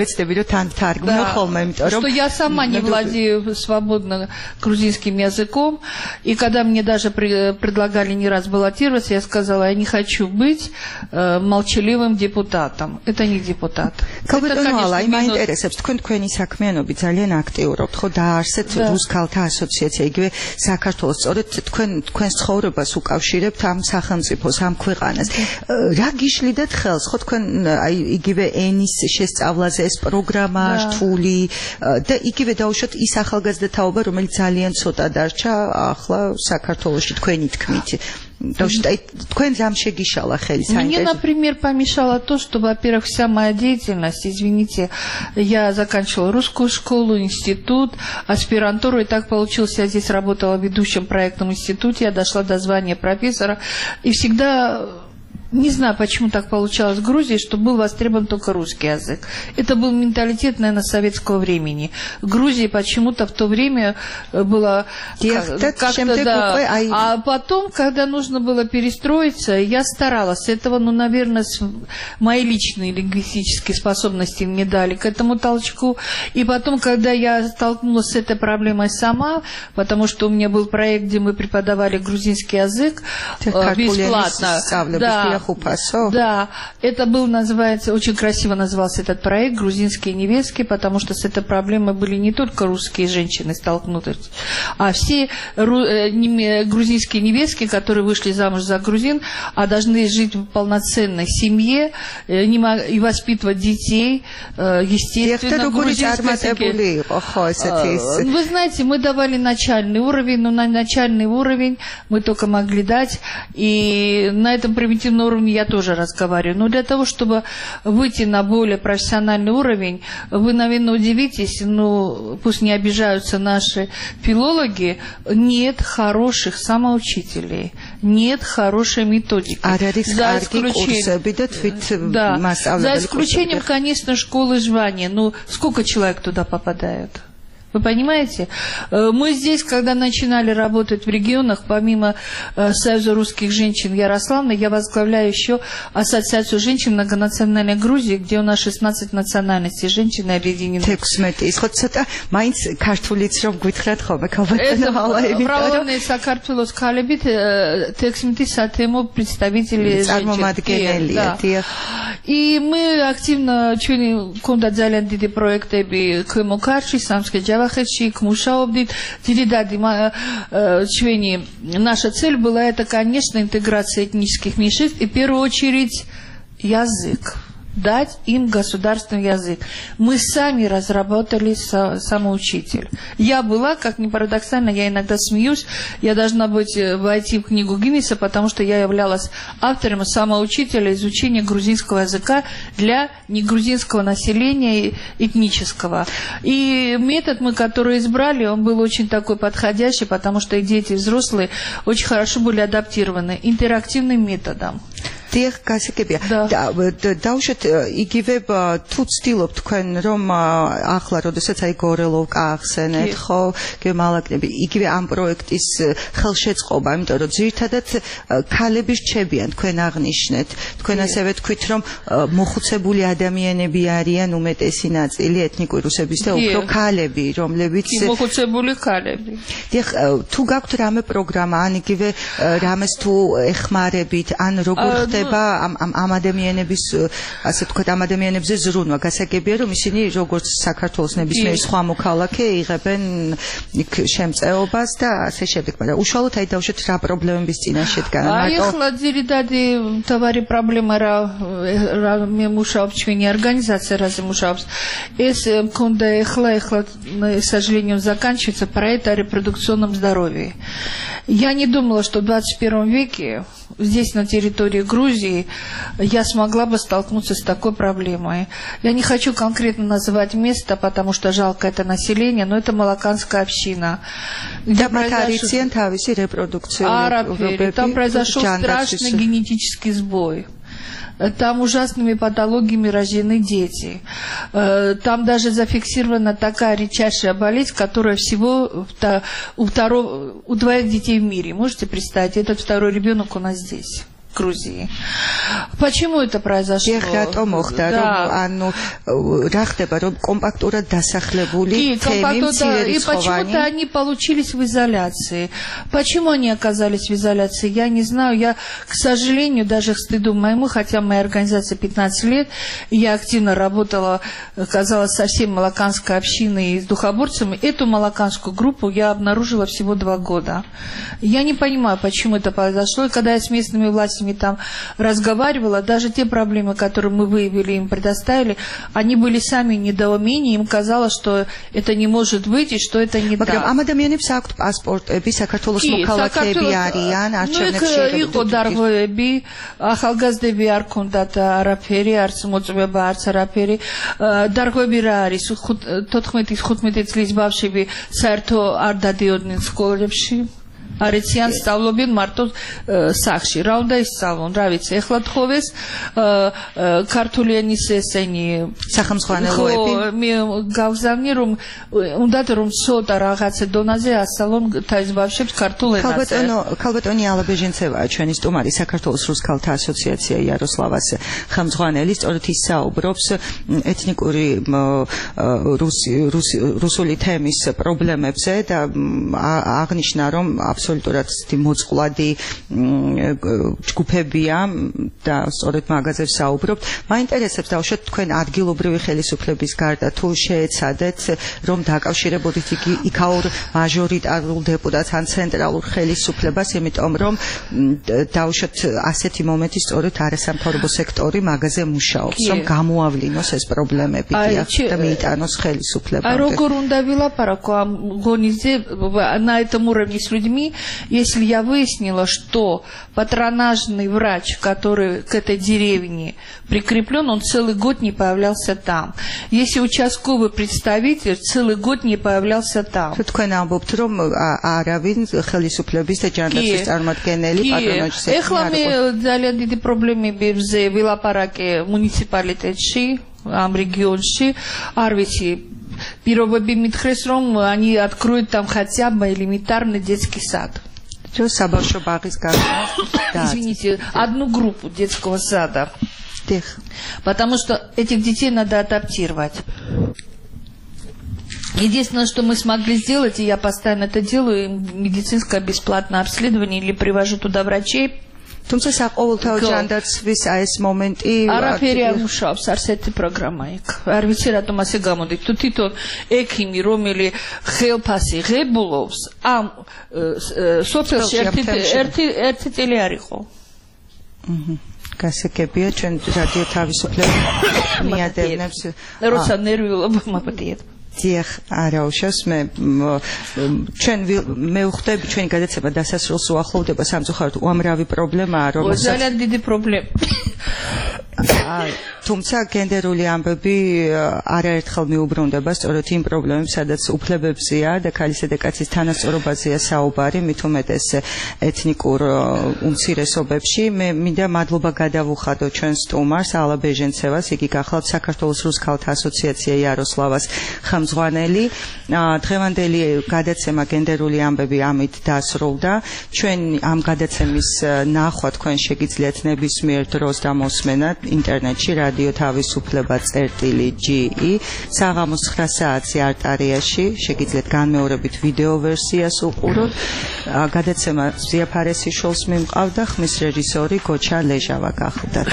Да. Что я сама не владею свободно грузинским языком. И когда мне даже при, предлагали не раз баллотироваться, я сказала, я не хочу быть э, молчаливым депутатом. Это не депутат. Это, конечно, минус... თქვენ თქვენი საქმიანობით ძალიან აქტიურობთ, ხო დაარსეთ რუსკალთა ასოციაცია, იგივე საქართველოს, სწორედ თქვენ თქვენს ცხოვრებას უკავშირებთ ამ სახელმწიფოს, ამ ქვეყანას. რა გიშლიდათ ხელს, ხო თქვენ აი იგივე ენის შესწავლაზე ეს პროგრამა რთული და იგივე დაუშვათ ის ახალგაზრდათაობა, რომელიც ძალიან ცოტა დარჩა ახლა საქართველოში თქვენი თქმით. Мне, например, помешало то, что, во-первых, вся моя деятельность, извините, я заканчивала русскую школу, институт, аспирантуру, и так получилось, я здесь работала в ведущем проектном институте, я дошла до звания профессора, и всегда... Не знаю, почему так получалось в Грузии, что был востребован только русский язык. Это был менталитет, наверное, советского времени. В Грузии почему-то в то время было как-то, да. А потом, когда нужно было перестроиться, я старалась. Этого, ну, наверное, мои личные лингвистические способности мне дали к этому толчку. И потом, когда я столкнулась с этой проблемой сама, потому что у меня был проект, где мы преподавали грузинский язык бесплатно. Да. Да, это был, называется, очень красиво назывался этот проект «Грузинские невестки», потому что с этой проблемой были не только русские женщины столкнутые, а все грузинские невестки, которые вышли замуж за грузин, а должны жить в полноценной семье и воспитывать детей, естественно, грузинской. Вы знаете, мы давали начальный уровень, но на начальный уровень мы только могли дать, и на этом примитивном уровне я тоже разговариваю. Но для того, чтобы выйти на более профессиональный уровень, вы, наверное, удивитесь, но пусть не обижаются наши филологи, нет хороших самоучителей, нет хорошей методики. За исключением, да, за исключением, конечно, школы жвания. Ну, сколько человек туда попадает? Вы понимаете? Мы здесь, когда начинали работать в регионах, помимо Союза русских женщин Ярославны, я возглавляю еще Ассоциацию женщин многонациональной Грузии, где у нас шестнадцать национальностей женщины объединены. Это православные Сакартвелос Калебит, тексмити сатемо представители женщин. И мы активно чуем кондадзален диди проекты Кемокарчи, Самской Джава, к мушаобдит, дидидади, чвени. Наша цель была это, конечно, интеграция этнических меньшинств и в первую очередь язык. Дать им государственный язык. Мы сами разработали со, самоучитель. Я была, как ни парадоксально, я иногда смеюсь, я должна быть, войти в книгу Гиннеса, потому что я являлась автором самоучителя изучения грузинского языка для негрузинского населения этнического. И метод мы, который избрали, он был очень такой подходящий, потому что и дети, и взрослые очень хорошо были адаптированы интерактивным методом. Դիեղ կասիկեբիա դաուշտ იგივე თუ ცდილობ თქვენ რომ ახლა როდესაც აი გორელოვ კახსენეთ ხო გემალაკნები იგივე ამ პროექტის ხელშეწყობა იმიტომ რომ ძირითადად ქალები რჩებიან თქვენ აღნიშნეთ თქვენ ასევე თქვით რომ მოხუცებული ადამიანები არიან უმეტესი ნაწილი ეთნიკური რუსების და უფრო ქალები რომლებიც მოხუცებული ქალები დიახ თუ გაქვთ რამე პროგრამა ან იგივე რამეს თუ ეხმარებით ან როგორ ამ ამ ადამიანების ასე ვთქვათ ამ ადამიანებზე ზრუნვა გასაგებია რომ ისინი როგორც საქართველოს ნებისმიერი სხვა მოქალაქე იღებენ იქ შემწეობას და ასე შემდეგ მაგრამ უშუალოდ აი დავუშვათ რა პრობლემების წინაშე დგან აი ახლა ძირითადი თავარი პრობლემა რა რა მე მუშაობ ჩვენი ორგანიზაცია რაზე მუშაობს ეს მქონდა ახლა ახლა к сожалению заканчивается проект о репродукционном здоровье. Я не думала, что в двадцать первом веке здесь, на территории Грузии, я смогла бы столкнуться с такой проблемой. Я не хочу конкретно называть место, потому что жалко это население, но это Малаканская община. Где произошел... Арапери, там произошел страшный генетический сбой. Там ужасными патологиями рождены дети. Там даже зафиксирована такая редчайшая болезнь, которая всего у, второго, у двоих детей в мире. Можете представить, этот второй ребенок у нас здесь. Грузии. Почему это произошло? რატომ მოხდა რომ ანუ რა ხდება რომ კომპაქტურად დასახლებული თემი მცირერიცხოვანი и почему-то они получились в изоляции. Почему они оказались в изоляции, я не знаю. Я, к сожалению, даже к стыду моему, хотя моя организация пятнадцать лет, я активно работала, казалось, со всей малаканской общиной и с духоборцами. Эту малаканскую группу я обнаружила всего два года. Я не понимаю, почему это произошло. И когда я с местными властями там разговаривала, даже те проблемы, которые мы выявили и им предоставили, они были сами в недоумении, им казалось, что это не может быть и что это не так. Am ადამიანებს აქვთ პასპორტები, საქართველოს მოქალაქეები არიან, არჩევნებში იყო დარღვევები, ახალგაზრდები არ ქონდათ არაფერი, არც მოწვევა, არც არაფერი. დარღვევები რა არის? თოთხმეტი წლის ბავშვები საერთო არ დადიოდნენ სკოლებში. არიციან სწავლობენ მარტო სახში. რა უნდა ისწავლონ, რა ვიცი, ეხლა თხოვეს ქართული ენის ესენი სახელმძღვანელოები. მე გავგზავნი რომ უნდათ რომ ცოტა რაღაცა დონაზე ასწავლონ თავის ბავშვებს ქართულ ენაზე. ქალბატონო, ქალბატონი ალაბეჟენცევაა ჩვენი სტუმარი, საქართველოს რუსკალთა ასოციაცია იაროსლავას ხელმძღვანელი, სწორედ ის საუბრობს ეთნიკური რუსული თემის პრობლემებზე და აღნიშნა რომ აბსოლუტურად მოწყვლადი ჯგუფებია და სწორედ მაგაზე ვსაუბრობთ. მაინტერესებს დავუშვათ თქვენ ადგილობრივი ხელისუფლების გარდა თუ შეეცადეთ რომ დაკავშირებოდით იქაურ მაჟორიტარულ დეპუტატს ან ცენტრალურ ხელისუფლებას, იმიტომ რომ დავუშვათ ასეთი მომენტი სწორედ არასამთავრობო სექტორი მაგაზე მუშაობს, რომ გამოავლინოს ეს პრობლემები და მიიტანოს ხელისუფლებამდე. როგორ უნდა ვილაპარაკო ამ გონიზე на этом уровне с людьми, если я выяснила, что патронажный врач, который к этой деревне прикреплен, он целый год не появлялся там. Если участковый представитель целый год не появлялся там. თქვენ ამბობთ რომ არავინ ხელისუფლების და ჯანდაცვის წარმომადგენელი პატრონაჟის ექიმი ეხლა მე ძალიან დიდი პრობლემებზე ვილაპარაკე მუნიციპალიტეტში, ამ რეგიონში, არ ვიცი. Пировоби митхрес ром, они откроют там хотя бы элементарный детский сад. Что собака багис Извините, одну группу детского сада. Потому что этих детей надо адаптировать. Единственное, что мы смогли сделать, и я постоянно это делаю, медицинское бесплатное обследование или привожу туда врачей. თუმცა საყოველთაო ჯანდაცვის ეს მომენტი არაფერი არ მუშაობს არსეთი პროგრამა იქ. არ ვიცი რატომ ასე გამოდის. თუ თვითონ ექიმი რომელი ხელფასი ღებულობს ამ სოფელში ერთი ერთი წელი არ იყო. აჰა. გასაგებია ჩვენ რადიო თავისუფლება მიადევნებს როცა ნერვიულობა მაპატიეთ. დიახ, არა უშავს მე ჩვენ მე ვხვდები ჩვენი გადაცემა დასასრულს უახლოვდება სამწუხაროდ უამრავი პრობლემაა რომელსაც ძალიან დიდი პრობლემა თუმცა გენდერული ამბები არაერთხელ მიუბრუნდება სწორედ იმ პრობლემებს სადაც უფლებებზეა და ქალისა და კაცის თანასწორობაზეა საუბარი მით უმეტეს ეთნიკურ უმცირესობებში მე მინდა მადლობა გადავუხადო ჩვენ სტუმარს ალა ბეჟენცევას იგი გახლავთ საქართველოს რუსკალთა ასოციაცია იაროსლავას ხელმძღვანელი დღევანდელი გადაცემა გენდერული ამბები ამით დასრულდა ჩვენ ამ გადაცემის ნახვა თქვენ შეგიძლიათ ნებისმიერ დროს და მოსმენად ინტერნეტში რადიო თავისუფლება წერტილი ჯი ი საღამოს ცხრა საათზე არტარიაში შეგიძლიათ განმეორებით ვიდეო ვერსიას უყუროთ გადაცემა ზია ფარესიშვილს მიმყავდა ხმის რეჟისორი გოჩა ლეჟავა გახლდათ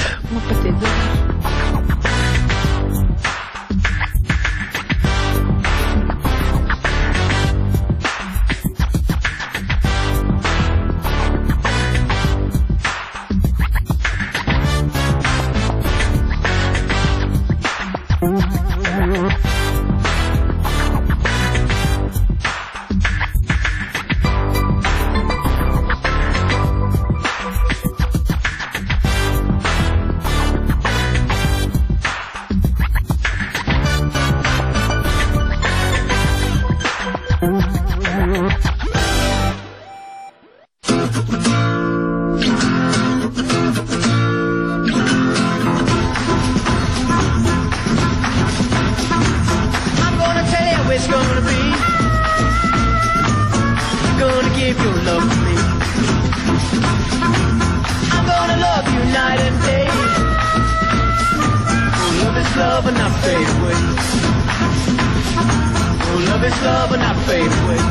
is love will not fade away.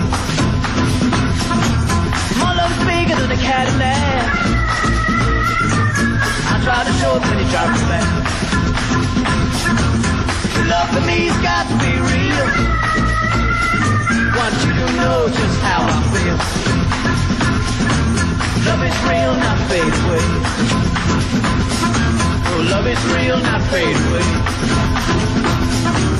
My love is bigger than a Cadillac. I try to show it when you drive me back. Your love for me's got to be real. Want you to know just how I feel. Love is real, not fade away. Oh, love is real, not fade away.